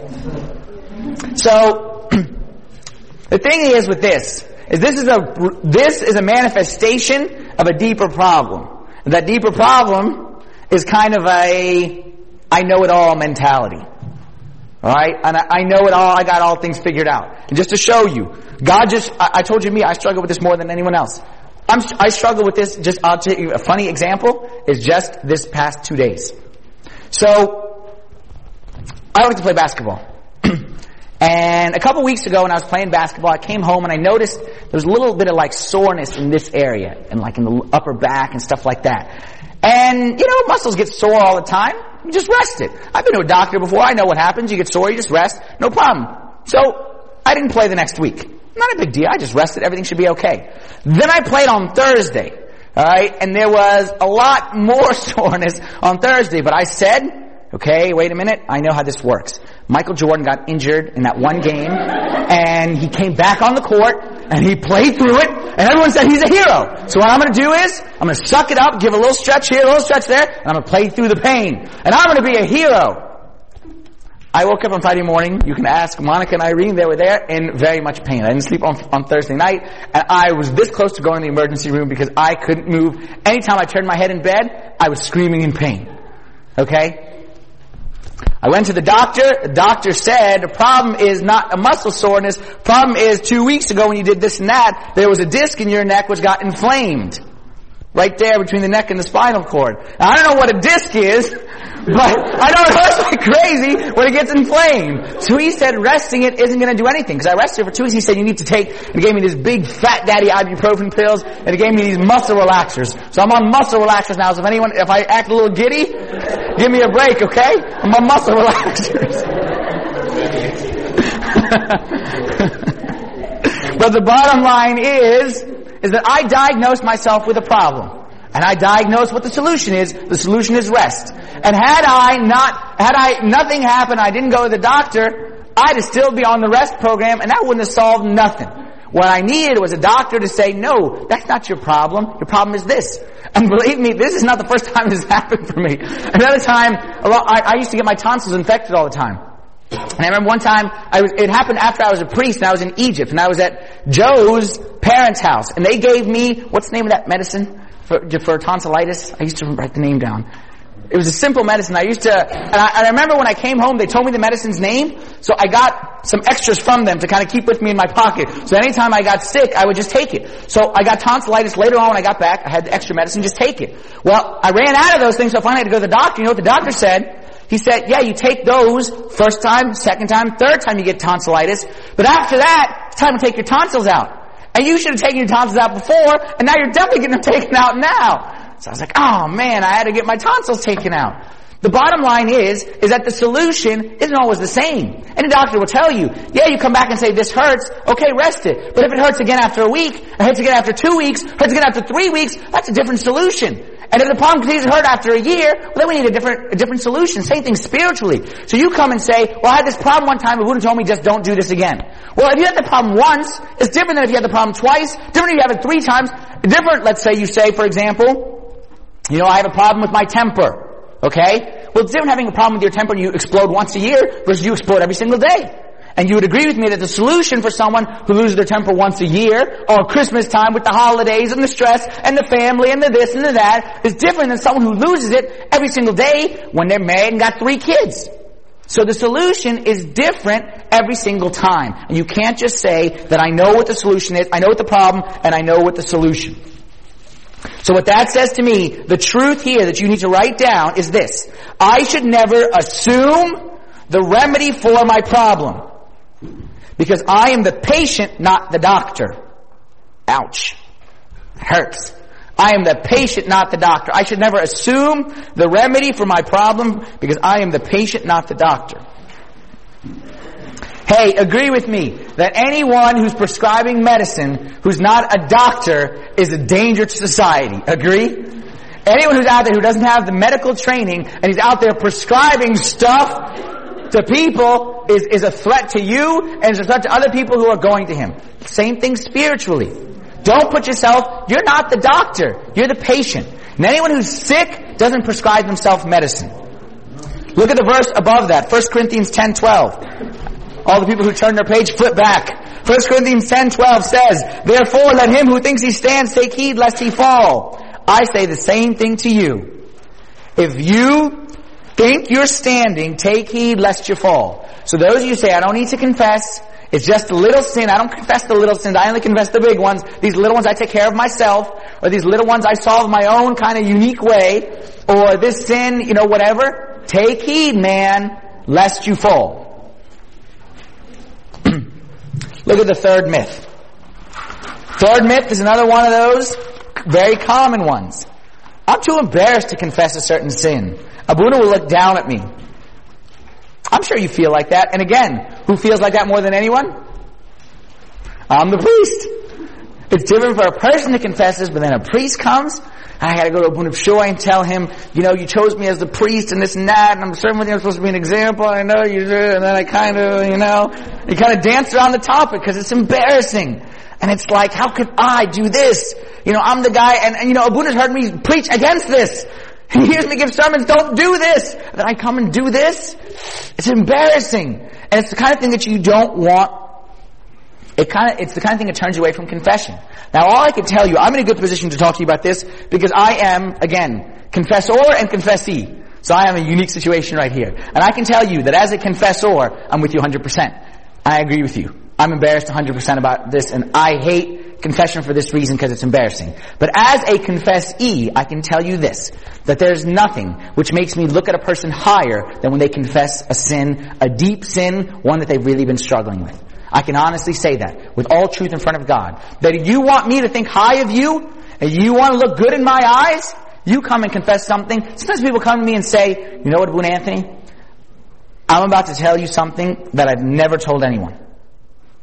So, the thing is with this is a manifestation of a deeper problem. And that deeper problem is kind of a I know it all mentality. Alright? And I know it all, I got all things figured out. And just to show you, I told you I struggle with this more than anyone else. I struggle with this, I'll tell you a funny example, is just this past 2 days. So, I like to play basketball. And a couple weeks ago when I was playing basketball, I came home and I noticed there was a little bit of soreness in this area, and in the upper back and stuff like that. And, muscles get sore all the time. You just rest it. I've been to a doctor before, I know what happens. You get sore, you just rest, no problem. So, I didn't play the next week. Not a big deal. I just rested. Everything should be okay. Then I played on Thursday. Alright? And there was a lot more soreness on Thursday. But I said, okay, wait a minute. I know how this works. Michael Jordan got injured in that one game. And he came back on the court. And he played through it. And everyone said he's a hero. So what I'm going to do is, I'm going to suck it up, give a little stretch here, a little stretch there. And I'm going to play through the pain. And I'm going to be a hero. I woke up on Friday morning, you can ask Monica and Irene, they were there, in very much pain. I didn't sleep on Thursday night, and I was this close to going to the emergency room because I couldn't move. Anytime I turned my head in bed, I was screaming in pain. Okay? I went to the doctor. The doctor said, the problem is not a muscle soreness. Problem is 2 weeks ago when you did this and that, there was a disc in your neck which got inflamed. Right there between the neck and the spinal cord. Now, I don't know what a disc is, but I know it hurts like crazy when it gets inflamed. So he said resting it isn't going to do anything. Because I rested for 2 weeks. He said you need to take, and he gave me these big fat daddy ibuprofen pills, and he gave me these muscle relaxers. So I'm on muscle relaxers now. So if I act a little giddy, give me a break, okay? I'm on muscle relaxers. But the bottom line is that I diagnosed myself with a problem. And I diagnosed what the solution is. The solution is rest. And had nothing happened, I didn't go to the doctor, I'd still be on the rest program, and that wouldn't have solved nothing. What I needed was a doctor to say, no, that's not your problem. Your problem is this. And believe me, this is not the first time this happened for me. Another time, I used to get my tonsils infected all the time. And I remember one time, it happened after I was a priest, and I was in Egypt, and I was at Joe's parents' house, and they gave me, what's the name of that medicine for tonsillitis? I used to write the name down. It was a simple medicine. I remember when I came home, they told me the medicine's name, so I got some extras from them to kind of keep with me in my pocket. So anytime I got sick, I would just take it. So I got tonsillitis later on when I got back. I had the extra medicine, just take it. Well, I ran out of those things, so I finally had to go to the doctor. You know what the doctor said? He said, yeah, you take those first time, second time, third time you get tonsillitis, but after that, it's time to take your tonsils out. And you should have taken your tonsils out before, and now you're definitely getting them taken out now. So I was like, oh man, I had to get my tonsils taken out. The bottom line is that the solution isn't always the same. Any doctor will tell you, yeah, you come back and say, this hurts, okay, rest it. But if it hurts again after a week, it hurts again after 2 weeks, hurts again after 3 weeks, that's a different solution. And if the problem continues to hurt after a year, well then we need a different solution. Same thing spiritually. So you come and say, well, I had this problem one time, but Buddha told me just don't do this again. Well, if you had the problem once, it's different than if you had the problem twice, different if you have it 3 times, different, let's say you say, for example, I have a problem with my temper. Okay? Well, it's different having a problem with your temper and you explode once a year versus you explode every single day. And you would agree with me that the solution for someone who loses their temper once a year, or Christmas time with the holidays and the stress and the family and the this and the that, is different than someone who loses it every single day when they're married and got 3 kids. So the solution is different every single time. And you can't just say that I know what the solution is, I know what the problem, and I know what the solution. So what that says to me, the truth here that you need to write down is this. I should never assume the remedy for my problem. Because I am the patient, not the doctor. Ouch. It hurts. I am the patient, not the doctor. I should never assume the remedy for my problem because I am the patient, not the doctor. Hey, agree with me that anyone who's prescribing medicine who's not a doctor is a danger to society. Agree? Anyone who's out there who doesn't have the medical training and he's out there prescribing stuff to people is a threat to you and is a threat to other people who are going to him. Same thing spiritually. Don't put yourself, you're not the doctor, you're the patient. And anyone who's sick doesn't prescribe themselves medicine. Look at the verse above that, 1 Corinthians 10:12. All the people who turn their page, flip back. 1 Corinthians 10:12 says, therefore let him who thinks he stands take heed lest he fall. I say the same thing to you. If you think you're standing, take heed lest you fall. So those of you who say, I don't need to confess, it's just a little sin, I don't confess the little sins, I only confess the big ones, these little ones I take care of myself, or these little ones I solve my own kind of unique way, or this sin, whatever, take heed, man, lest you fall. Look at the third myth. Third myth is another one of those very common ones. I'm too embarrassed to confess a certain sin. Abuna will look down at me. I'm sure you feel like that. And again, who feels like that more than anyone? I'm the priest. It's different for a person to confess this, but then a priest comes, I had to go to Abuna Shoy and tell him, you chose me as the priest and this and that, and I'm serving with you, I'm supposed to be an example, I know you do, and then I kind of dance around the topic because it's embarrassing. And it's like, how could I do this? I'm the guy, and Abuna's heard me preach against this. He hears me give sermons, don't do this. Then I come and do this. It's embarrassing. And it's the kind of thing that you don't want. It's the kind of thing that turns you away from confession. Now all I can tell you, I'm in a good position to talk to you about this because I am, again, confessor and confessee. So I am a unique situation right here. And I can tell you that as a confessor, I'm with you 100%. I agree with you. I'm embarrassed 100% about this, and I hate confession for this reason because it's embarrassing. But as a confessee, I can tell you this, that there's nothing which makes me look at a person higher than when they confess a sin, a deep sin, one that they've really been struggling with. I can honestly say that with all truth in front of God. That if you want me to think high of you, and you want to look good in my eyes, you come and confess something. Sometimes people come to me and say, you know what, Abuna Anthony? I'm about to tell you something that I've never told anyone.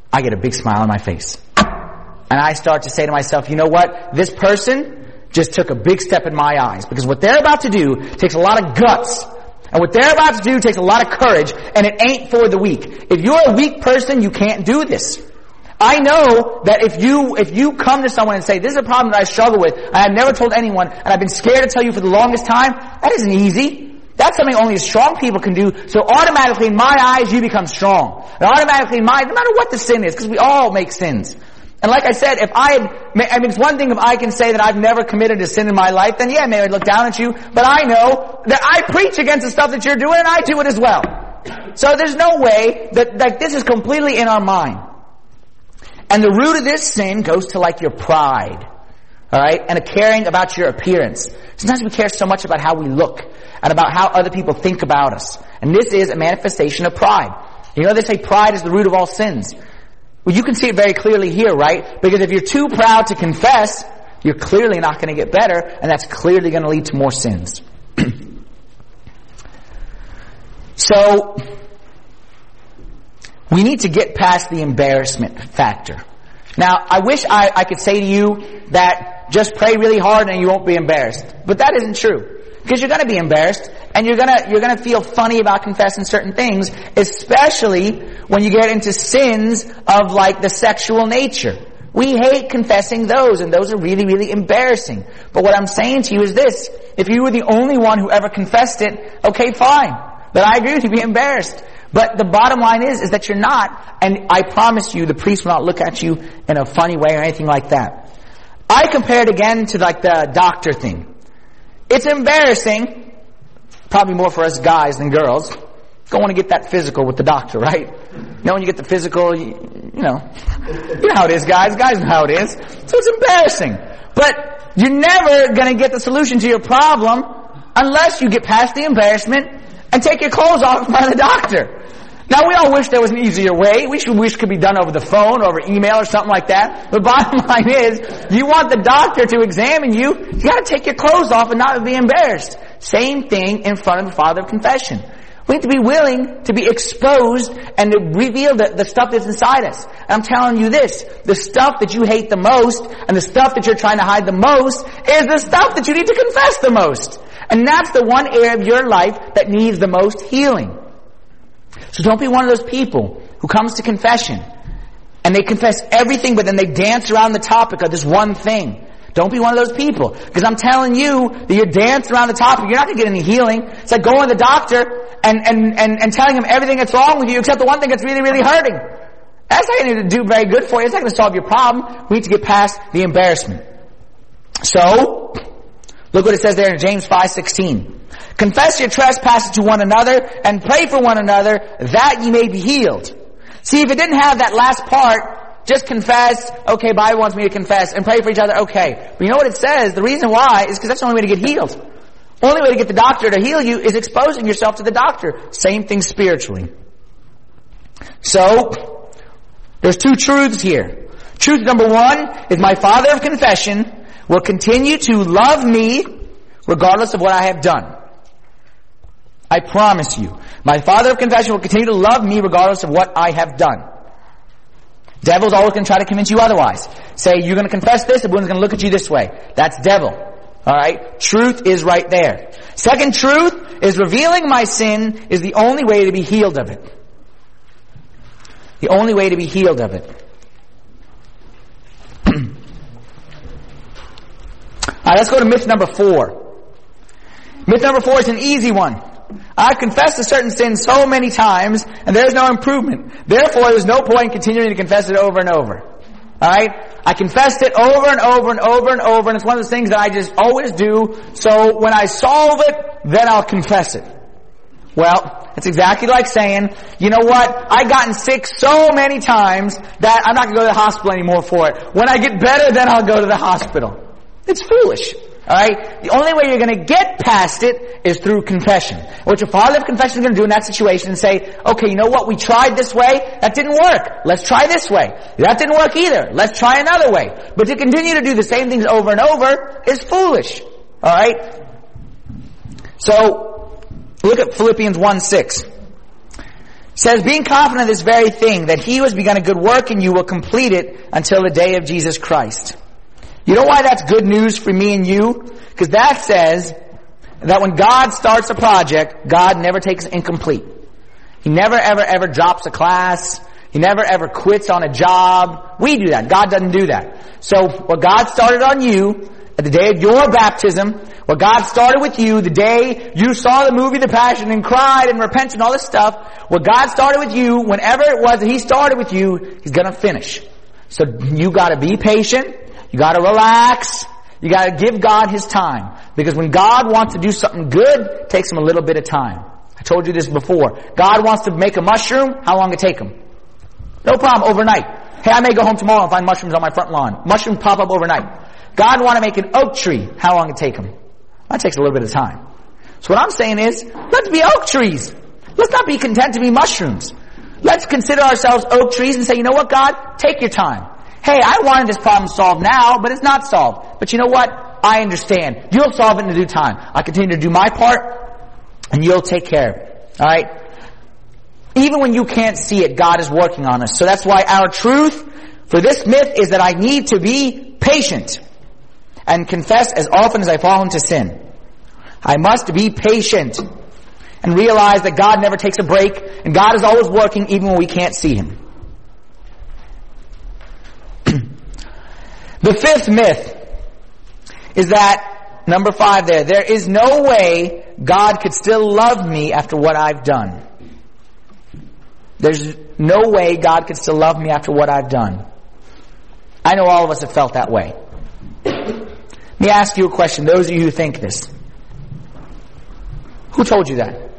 I get a big smile on my face. And I start to say to myself, you know what? This person just took a big step in my eyes. Because what they're about to do takes a lot of guts. And what they're about to do takes a lot of courage. And it ain't for the weak. If you're a weak person, you can't do this. I know that if you come to someone and say, this is a problem that I struggle with, and I've never told anyone, and I've been scared to tell you for the longest time, that isn't easy. That's something only strong people can do. So automatically in my eyes, you become strong. And automatically in my eyes, no matter what the sin is, because we all make sins. And like I said, it's one thing if I can say that I've never committed a sin in my life, then yeah, maybe I'd look down at you, but I know that I preach against the stuff that you're doing and I do it as well. So there's no way that this is completely in our mind. And the root of this sin goes to like your pride. Alright? And a caring about your appearance. Sometimes we care so much about how we look and about how other people think about us. And this is a manifestation of pride. You know, they say pride is the root of all sins. Well, you can see it very clearly here, right? Because if you're too proud to confess, you're clearly not going to get better, and that's clearly going to lead to more sins. So, we need to get past the embarrassment factor. Now, I wish I could say to you that just pray really hard and you won't be embarrassed. But that isn't true. Because you're going to be embarrassed and you're going to feel funny about confessing certain things, especially when you get into sins of like the sexual nature. We hate confessing those, and those are really, really embarrassing. But what I'm saying to you is this: if you were the only one who ever confessed it, okay, fine. But I agree with you, be embarrassed. But the bottom line is that you're not, and I promise you the priest will not look at you in a funny way or anything like that. I compare it again to like the doctor thing. It's embarrassing, probably more for us guys than girls. Don't want to get that physical with the doctor, right? You know, when you get the physical, you know how it is, guys. Guys know how it is. So it's embarrassing. But you're never going to get the solution to your problem unless you get past the embarrassment and take your clothes off in front of the doctor. Now, we all wish there was an easier way. We wish it could be done over the phone or over email or something like that. The bottom line is, you want the doctor to examine you, you got to take your clothes off and not be embarrassed. Same thing in front of the Father of Confession. We need to be willing to be exposed and to reveal the stuff that's inside us. And I'm telling you this, the stuff that you hate the most and the stuff that you're trying to hide the most is the stuff that you need to confess the most. And that's the one area of your life that needs the most healing. So don't be one of those people who comes to confession and they confess everything, but then they dance around the topic of this one thing. Don't be one of those people. Because I'm telling you that you're dancing around the topic, you're not going to get any healing. It's like going to the doctor and telling him everything that's wrong with you except the one thing that's really, really hurting. That's not going to do very good for you. It's not going to solve your problem. We need to get past the embarrassment. So, look what it says there in James 5:16. Confess your trespasses to one another and pray for one another that ye may be healed. See, if it didn't have that last part, just confess, okay, Bible wants me to confess, and pray for each other, okay. But you know what it says? The reason why is because that's the only way to get healed. Only way to get the doctor to heal you is exposing yourself to the doctor. Same thing spiritually. So, there's two truths here. Truth number one is my Father of Confession will continue to love me regardless of what I have done. I promise you. My Father of Confession will continue to love me regardless of what I have done. Devil's always going to try to convince you otherwise. Say, you're going to confess this, everyone's going to look at you this way. That's devil. Alright? Truth is right there. Second truth is revealing my sin is the only way to be healed of it. The only way to be healed of it. Alright, let's go to myth number 4. Myth number 4 is an easy one. I've confessed a certain sin so many times, and there's no improvement. Therefore, there's no point in continuing to confess it over and over. Alright? I confessed it over and over and over and over, and it's one of those things that I just always do, so when I solve it, then I'll confess it. Well, it's exactly like saying, you know what, I've gotten sick so many times that I'm not going to go to the hospital anymore for it. When I get better, then I'll go to the hospital. It's foolish. Alright? The only way you're going to get past it is through confession. What your Father of Confession is going to do in that situation is say, okay, you know what, we tried this way, that didn't work. Let's try this way. That didn't work either. Let's try another way. But to continue to do the same things over and over is foolish. Alright? So, look at Philippians 1:6. says, being confident of this very thing, that he who has begun a good work in you will complete it until the day of Jesus Christ. You know why that's good news for me and you? Because that says that when God starts a project, God never takes it incomplete. He never ever drops a class. He never ever quits on a job. We do that. God doesn't do that. So what God started on you at the day of your baptism, what God started with you the day you saw the movie The Passion and cried and repented and all this stuff, what God started with you, whenever it was that He started with you, He's gonna finish. So you gotta be patient. You gotta relax. You gotta give God His time. Because when God wants to do something good, it takes Him a little bit of time. I told you this before. God wants to make a mushroom, how long it take Him? No problem, overnight. Hey, I may go home tomorrow and find mushrooms on my front lawn. Mushrooms pop up overnight. God want to make an oak tree, how long it take Him? That takes a little bit of time. So what I'm saying is, let's be oak trees. Let's not be content to be mushrooms. Let's consider ourselves oak trees and say, you know what, God? Take your time. Hey, I wanted this problem solved now, but it's not solved. But you know what? I understand. You'll solve it in due time. I continue to do my part, and you'll take care of it. Alright? Even when you can't see it, God is working on us. So that's why our truth for this myth is that I need to be patient and confess as often as I fall into sin. I must be patient and realize that God never takes a break, and God is always working even when we can't see Him. The fifth myth is that, number 5 there is no way God could still love me after what I've done. There's no way God could still love me after what I've done. I know all of us have felt that way. Let me ask you a question, those of you who think this. Who told you that?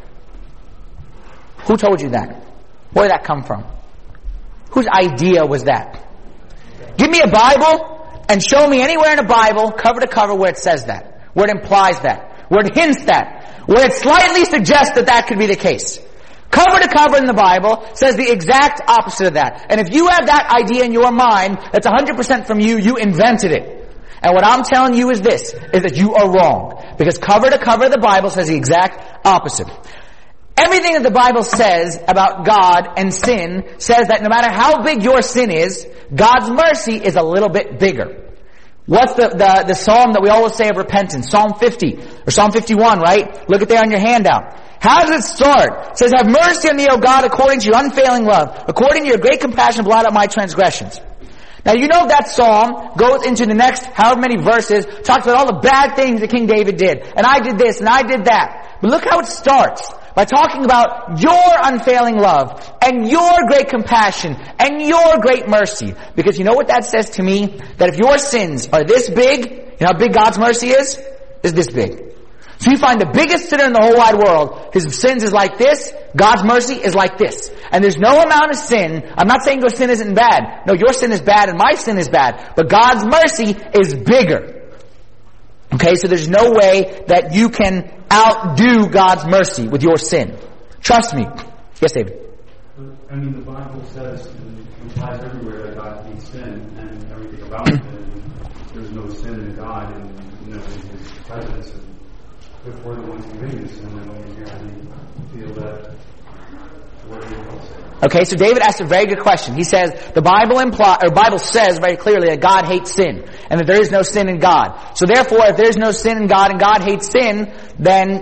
Who told you that? Where did that come from? Whose idea was that? Give me a Bible and show me anywhere in the Bible, cover to cover, where it says that, where it implies that, where it hints that, where it slightly suggests that that could be the case. Cover to cover in the Bible says the exact opposite of that. And if you have that idea in your mind, that's 100% from you, you invented it. And what I'm telling you is this, is that you are wrong. Because cover to cover the Bible says the exact opposite. Everything that the Bible says about God and sin says that no matter how big your sin is, God's mercy is a little bit bigger. What's the psalm that we always say of repentance? Psalm 50 or Psalm 51, right? Look at there on your handout. How does it start? It says, have mercy on me, O God, according to your unfailing love. According to your great compassion, blot out my transgressions. Now you know that psalm goes into the next however many verses, talks about all the bad things that King David did. And I did this and I did that. But look how it starts. By talking about your unfailing love and your great compassion and your great mercy. Because you know what that says to me? That if your sins are this big, you know how big God's mercy is? Is this big. So you find the biggest sinner in the whole wide world, his sins is like this, God's mercy is like this. And there's no amount of sin, I'm not saying your sin isn't bad. No, your sin is bad and my sin is bad. But God's mercy is bigger. Okay, so there's no way that you can outdo God's mercy with your sin. Trust me. Yes, David? I mean, the Bible says, and implies everywhere that God hates sin and everything about it. And there's no sin in God and in His presence. And before the ones committing the sin, then when you hear me feel that, what do you say? Okay, so David asked a very good question. He says, the Bible says very clearly that God hates sin, and that there is no sin in God. So therefore, if there's no sin in God and God hates sin, then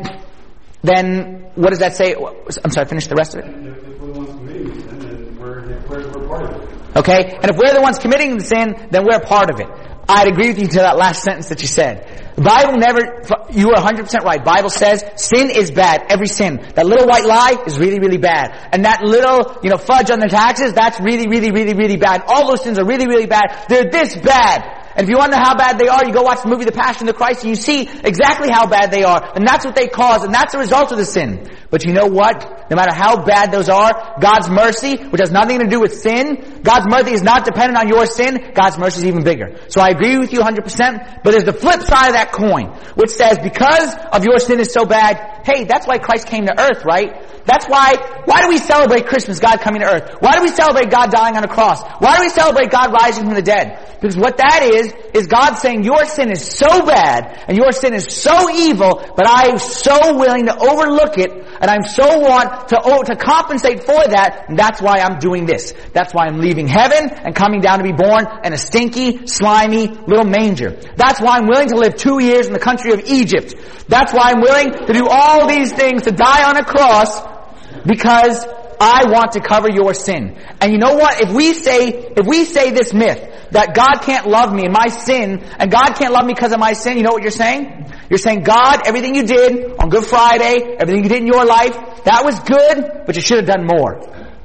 what does that say? I'm sorry, finish the rest of it. If we're the ones committing the sin, then we're part of it. Okay, and if we're the ones committing the sin, then we're part of it. I'd agree with you to that last sentence that you said. The Bible you are 100% right. Bible says sin is bad. Every sin. That little white lie is really, really bad. And that little, fudge on the taxes, that's really, really, really, really bad. All those sins are really, really bad. They're this bad. And if you want to know how bad they are, you go watch the movie The Passion of the Christ and you see exactly how bad they are. And that's what they cause. And that's the result of the sin. But you know what? No matter how bad those are, God's mercy, which has nothing to do with sin, God's mercy is not dependent on your sin. God's mercy is even bigger. So I agree with you 100%. But there's the flip side of that coin, which says because of your sin is so bad, hey, that's why Christ came to earth, right? That's why do we celebrate Christmas, God coming to earth? Why do we celebrate God dying on a cross? Why do we celebrate God rising from the dead? Because what that is God saying your sin is so bad and your sin is so evil, but I'm so willing to overlook it and I'm so want to compensate for that, and that's why I'm doing this. That's why I'm leaving heaven and coming down to be born in a stinky, slimy little manger. That's why I'm willing to live 2 years in the country of Egypt. That's why I'm willing to do all these things, to die on a cross, because I want to cover your sin. And you know what? If we say this myth, that God can't love me and my sin, and God can't love me because of my sin, you know what you're saying? You're saying, God, everything you did on Good Friday, everything you did in your life, that was good, but you should have done more.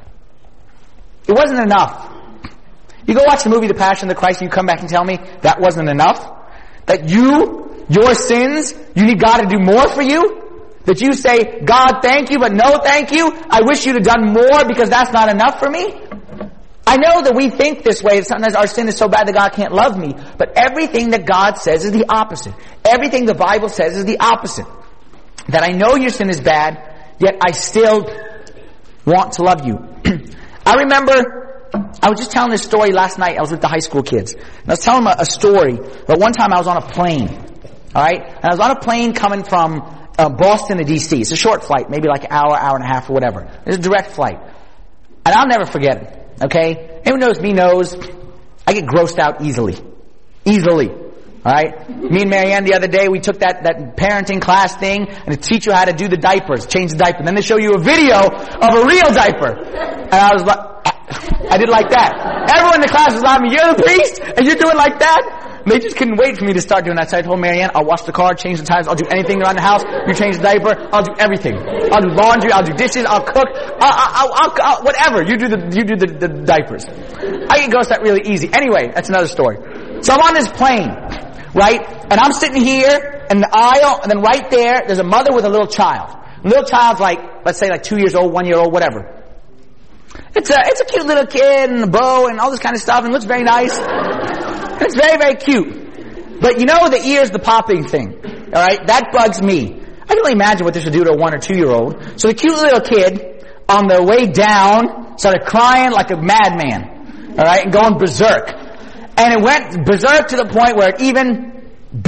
It wasn't enough. You go watch the movie The Passion of the Christ and you come back and tell me that wasn't enough? That your sins, you need God to do more for you? That you say, God, thank you, but no thank you. I wish you'd have done more because that's not enough for me. I know that we think this way. Sometimes our sin is so bad that God can't love me. But everything that God says is the opposite. Everything the Bible says is the opposite. That I know your sin is bad, yet I still want to love you. I remember, I was just telling this story last night. I was with the high school kids. And I was telling them a story. But one time I was on a plane. Alright? And I was on a plane coming from Boston to D.C. It's a short flight, maybe like an hour, hour and a half or whatever. It's a direct flight. And I'll never forget it. Okay? Anyone knows me knows I get grossed out easily. Easily. Alright? Me and Marianne the other day, we took that parenting class thing and to teach you how to do the diapers, change the diaper. And then they show you a video of a real diaper. And I was like, I did like that. Everyone in the class was laughing, you're the priest and you're doing like that? They just couldn't wait for me to start doing that. So I told Marianne, I'll wash the car, change the tires, I'll do anything around the house. You change the diaper, I'll do everything. I'll do laundry, I'll do dishes, I'll cook, I'll whatever. You do the diapers. I get grossed out really easy. Anyway, that's another story. So I'm on this plane, right? And I'm sitting here in the aisle, and then right there's a mother with a little child. The little child's like, let's say like 2 years old, 1 year old, whatever. It's a cute little kid and a bow and all this kind of stuff and looks very nice. And it's very, very cute. But you know the ears, the popping thing. Alright? That bugs me. I can only imagine what this would do to a 1 or 2 year old. So the cute little kid, on the way down, started crying like a madman. Alright? And going berserk. And it went berserk to the point where it even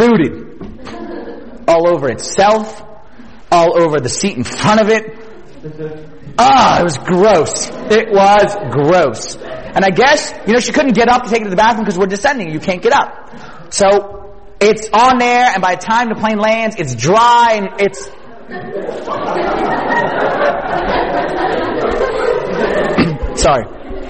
booted. All over itself. All over the seat in front of it. It was gross. It was gross. And I guess, she couldn't get up to take it to the bathroom because we're descending. You can't get up. So, it's on there, and by the time the plane lands, it's dry, and it's... Sorry.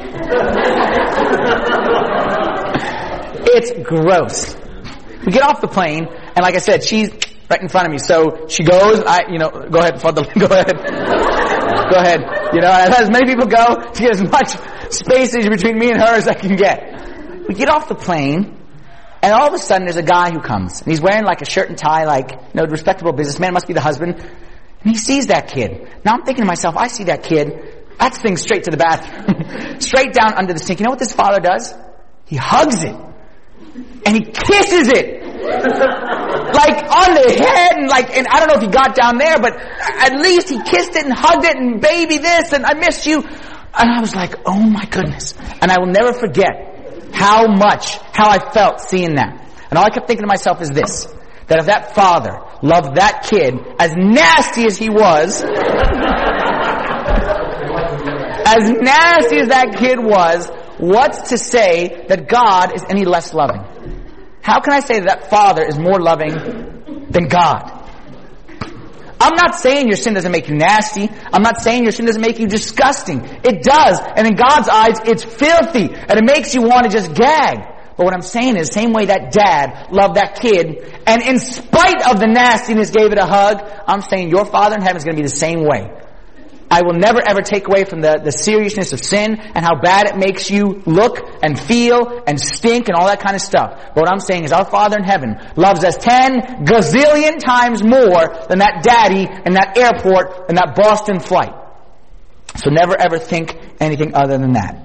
It's gross. We get off the plane, and like I said, she's right in front of me. So she goes, go ahead, Fadl, go ahead. Go ahead. As many people go to get as much space between me and her as I can get. We get off the plane, and all of a sudden there's a guy who comes. And he's wearing like a shirt and tie, like, respectable businessman, must be the husband. And he sees that kid. Now I'm thinking to myself, I see that kid, that thing straight to the bathroom. Straight down under the sink. You know what this father does? He hugs it. And he kisses it. Like on the head and I don't know if he got down there, but at least he kissed it and hugged it and baby this and I miss you. And I was like, oh my goodness. And I will never forget how I felt seeing that. And all I kept thinking to myself is this, that if that father loved that kid as nasty as he was, as nasty as that kid was, what's to say that God is any less loving? How can I say that father is more loving than God? I'm not saying your sin doesn't make you nasty. I'm not saying your sin doesn't make you disgusting. It does. And in God's eyes, it's filthy. And it makes you want to just gag. But what I'm saying is, same way that dad loved that kid, and in spite of the nastiness gave it a hug, I'm saying your Father in heaven is going to be the same way. I will never ever take away from the seriousness of sin and how bad it makes you look and feel and stink and all that kind of stuff. But what I'm saying is our Father in heaven loves us 10 gazillion times more than that daddy in that airport and that Boston flight. So never ever think anything other than that.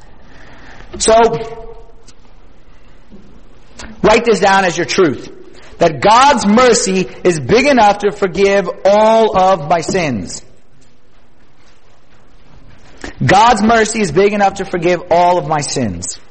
So, write this down as your truth. that God's mercy is big enough to forgive all of my sins. God's mercy is big enough to forgive all of my sins.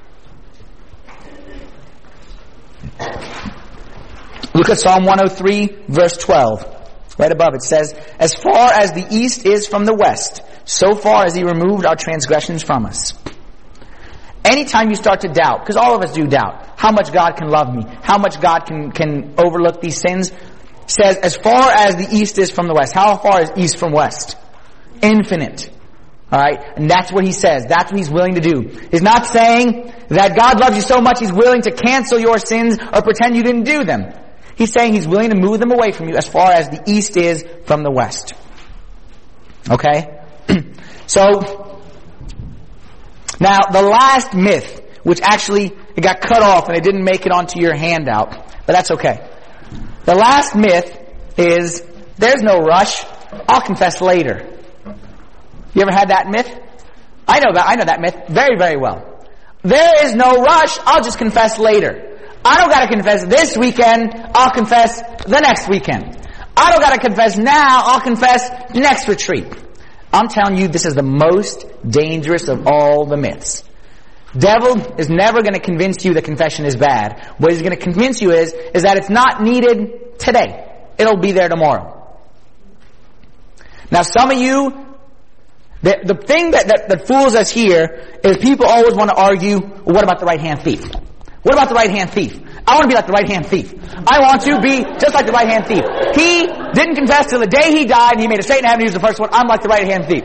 Look at Psalm 103, verse 12. Right above it says, as far as the east is from the west, so far as He removed our transgressions from us. Anytime you start to doubt, because all of us do doubt, how much God can love me, how much God can overlook these sins, says, as far as the east is from the west. How far is east from west? Infinite. Alright? And that's what He says. That's what He's willing to do. He's not saying that God loves you so much He's willing to cancel your sins or pretend you didn't do them. He's saying He's willing to move them away from you as far as the east is from the west. Okay? So, now the last myth, which actually it got cut off and it didn't make it onto your handout, but that's okay. The last myth is, there's no rush, I'll confess later. You ever had that myth? I know that myth very, very well. There is no rush, I'll just confess later. I don't gotta confess this weekend, I'll confess the next weekend. I don't gotta confess now, I'll confess next retreat. I'm telling you, this is the most dangerous of all the myths. Devil is never going to convince you that confession is bad. What he's going to convince you is that it's not needed today. It'll be there tomorrow. Now some of you, the thing that fools us here is people always want to argue, well, what about the right-hand thief? What about the right-hand thief? I want to be like the right-hand thief. I want to be just like the right-hand thief. He didn't confess till the day he died and he made a straight in heaven. He was the first one. I'm like the right-hand thief.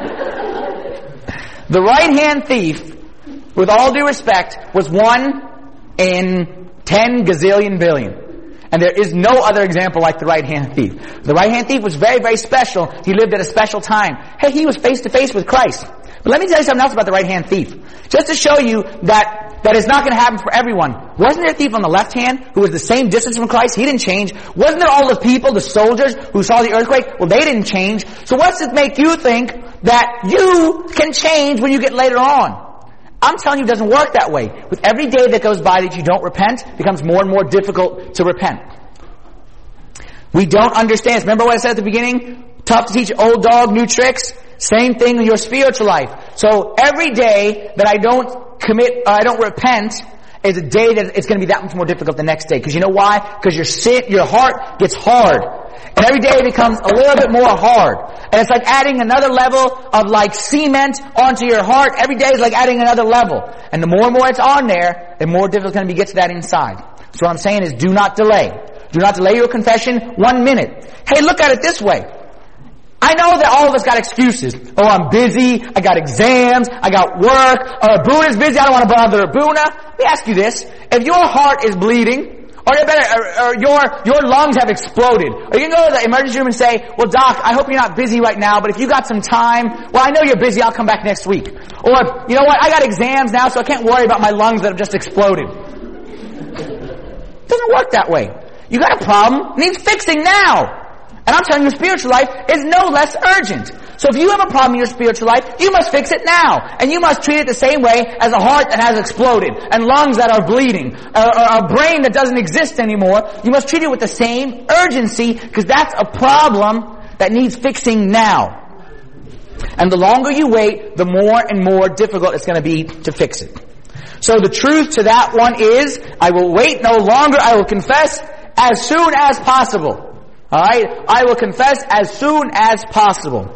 The right-hand thief, with all due respect, was 1 in 10 gazillion billion. And there is no other example like the right-hand thief. The right-hand thief was very, very special. He lived at a special time. Hey, he was face to face with Christ. But let me tell you something else about the right-hand thief. Just to show you that it's not going to happen for everyone. Wasn't there a thief on the left hand who was the same distance from Christ? He didn't change. Wasn't there all the people, the soldiers who saw the earthquake? Well, they didn't change. So what's it make you think that you can change when you get later on? I'm telling you it doesn't work that way. With every day that goes by that you don't repent, it becomes more and more difficult to repent. We don't understand. Remember what I said at the beginning? Tough to teach old dog new tricks? Same thing in your spiritual life. So every day that I don't repent is a day that it's going to be that much more difficult the next day. Because you know why? Because your heart gets hard. And every day it becomes a little bit more hard. And it's like adding another level of like cement onto your heart. Every day is like adding another level. And the more and more it's on there, the more difficult it's going to be to get to that inside. So what I'm saying is do not delay. Do not delay your confession 1 minute. Hey, look at it this way. I know that all of us got excuses. Oh, I'm busy. I got exams. I got work. Abuna's busy. I don't want to bother Abuna. Let me ask you this. If your heart is bleeding, or your lungs have exploded, or you can go to the emergency room and say, well, doc, I hope you're not busy right now, but if you got some time, well, I know you're busy. I'll come back next week. Or, you know what? I got exams now, so I can't worry about my lungs that have just exploded. It doesn't work that way. You got a problem. It needs fixing now. And I'm telling you, your spiritual life is no less urgent. So if you have a problem in your spiritual life, you must fix it now. And you must treat it the same way as a heart that has exploded, and lungs that are bleeding, or a brain that doesn't exist anymore. You must treat it with the same urgency, because that's a problem that needs fixing now. And the longer you wait, the more and more difficult it's going to be to fix it. So the truth to that one is, I will wait no longer, I will confess as soon as possible. Alright? I will confess as soon as possible.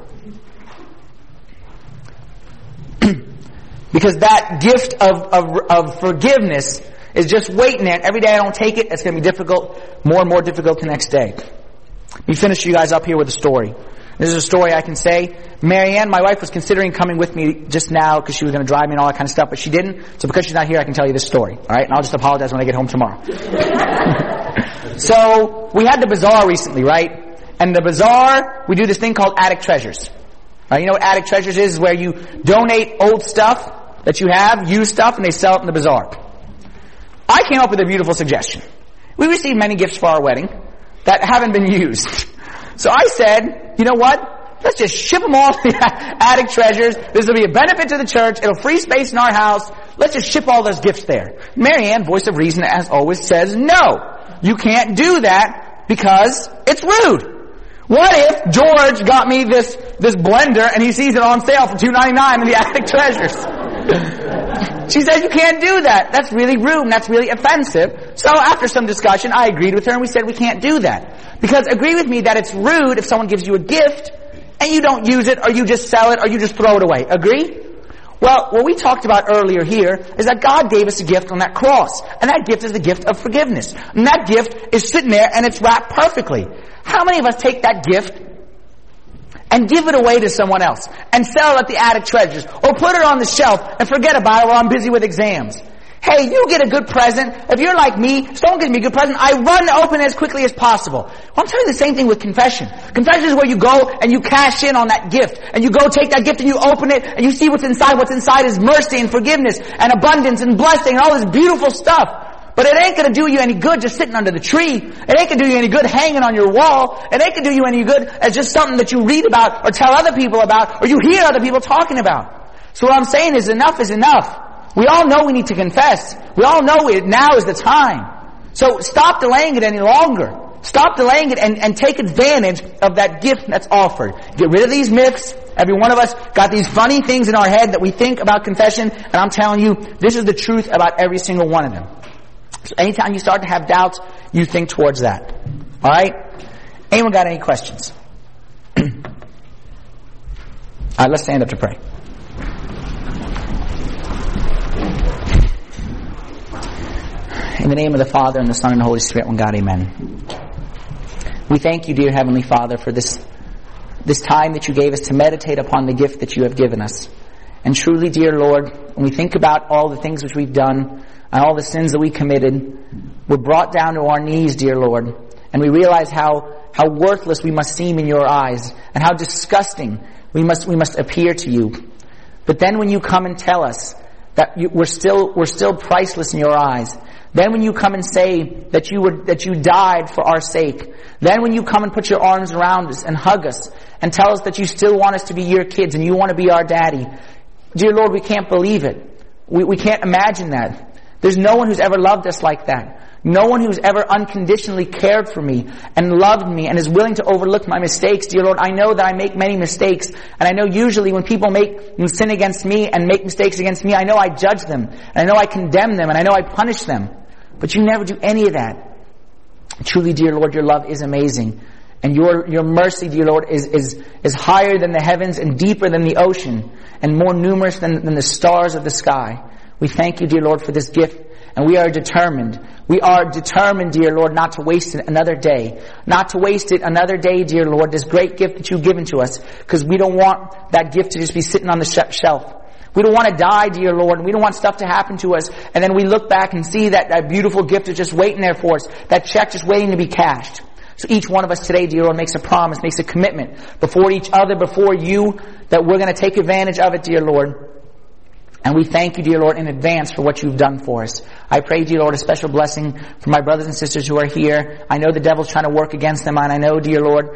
Because that gift of forgiveness is just waiting there. Every day I don't take it, it's going to be difficult, more and more difficult the next day. Let me finish you guys up here with a story. This is a story I can say. Marianne, my wife, was considering coming with me just now because she was going to drive me and all that kind of stuff, but she didn't. So because she's not here, I can tell you this story. Alright? And I'll just apologize when I get home tomorrow. So, we had the bazaar recently, right? And the bazaar, we do this thing called Attic Treasures. You know what Attic Treasures is? Where you donate old stuff that you have, used stuff, and they sell it in the bazaar. I came up with a beautiful suggestion. We received many gifts for our wedding that haven't been used. So I said, you know what? Let's just ship them all to the Attic Treasures. This will be a benefit to the church. It'll free space in our house. Let's just ship all those gifts there. Marianne, voice of reason, as always, says no. you can't do that because it's rude. What if George got me this blender and he sees it on sale for $2.99 in the Attic Treasures? She said, you can't do that. That's really rude and that's really offensive. So after some discussion, I agreed with her and we said we can't do that. Because agree with me that it's rude if someone gives you a gift and you don't use it, or you just sell it, or you just throw it away. Agree? Well, what we talked about earlier here is that God gave us a gift on that cross. And that gift is the gift of forgiveness. And that gift is sitting there and it's wrapped perfectly. How many of us take that gift and give it away to someone else and sell it at the Attic Treasures, or put it on the shelf and forget about it while I'm busy with exams? Hey, you get a good present. If you're like me, someone gives me a good present, I run to open it as quickly as possible. Well, I'm telling you the same thing with confession. Confession is where you go and you cash in on that gift. And you go take that gift and you open it and you see what's inside. What's inside is mercy and forgiveness and abundance and blessing and all this beautiful stuff. But it ain't gonna do you any good just sitting under the tree. It ain't gonna do you any good hanging on your wall. It ain't gonna do you any good as just something that you read about or tell other people about or you hear other people talking about. So what I'm saying is enough is enough. We all know we need to confess. We all know it. Now is the time. So stop delaying it any longer. Stop delaying it and take advantage of that gift that's offered. Get rid of these myths. Every one of us got these funny things in our head that we think about confession. And I'm telling you, this is the truth about every single one of them. So anytime you start to have doubts, you think towards that. Alright? Anyone got any questions? Alright, let's stand up to pray. In the name of the Father, and the Son, and the Holy Spirit, one God, amen. We thank you, dear Heavenly Father, for this time that you gave us to meditate upon the gift that you have given us. And truly, dear Lord, when we think about all the things which we've done, and all the sins that we committed, we're brought down to our knees, dear Lord, and we realize how worthless we must seem in your eyes, and how disgusting we must appear to you. But then when you come and tell us that we're still priceless in your eyes, then when you come and say that you died for our sake, then when you come and put your arms around us and hug us and tell us that you still want us to be your kids and you want to be our daddy, dear Lord, we can't believe it. We can't imagine that. There's no one who's ever loved us like that. No one who's ever unconditionally cared for me and loved me and is willing to overlook my mistakes. Dear Lord, I know that I make many mistakes, and I know usually when people sin against me and make mistakes against me, I know I judge them, and I know I condemn them, and I know I punish them. But you never do any of that. Truly, dear Lord, your love is amazing. And your mercy, dear Lord, is higher than the heavens and deeper than the ocean and more numerous than the stars of the sky. We thank you, dear Lord, for this gift. And we are determined. We are determined, dear Lord, not to waste it another day. Not to waste it another day, dear Lord, this great gift that you've given to us. Because we don't want that gift to just be sitting on the shelf. We don't want to die, dear Lord, and we don't want stuff to happen to us. And then we look back and see that beautiful gift is just waiting there for us. That check just waiting to be cashed. So each one of us today, dear Lord, makes a promise, makes a commitment before each other, before you, that we're going to take advantage of it, dear Lord. And we thank you, dear Lord, in advance for what you've done for us. I pray, dear Lord, a special blessing for my brothers and sisters who are here. I know the devil's trying to work against them, and I know, dear Lord,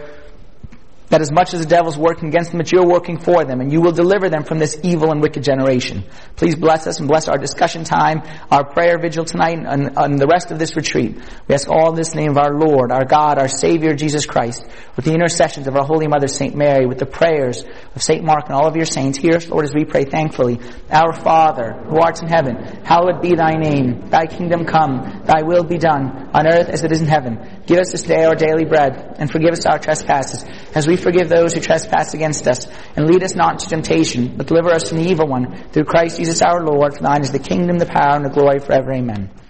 that as much as the devil's working against them, that you're working for them, and you will deliver them from this evil and wicked generation. Please bless us and bless our discussion time, our prayer vigil tonight, and the rest of this retreat. We ask all in this name of our Lord, our God, our Savior, Jesus Christ, with the intercessions of our Holy Mother, St. Mary, with the prayers of St. Mark and all of your saints. Hear us, Lord, as we pray thankfully. Our Father, who art in heaven, hallowed be thy name. Thy kingdom come, thy will be done, on earth as it is in heaven. Give us this day our daily bread, and forgive us our trespasses, as we forgive those who trespass against us. And lead us not into temptation, but deliver us from the evil one. Through Christ Jesus our Lord, for thine is the kingdom, the power, and the glory forever. Amen.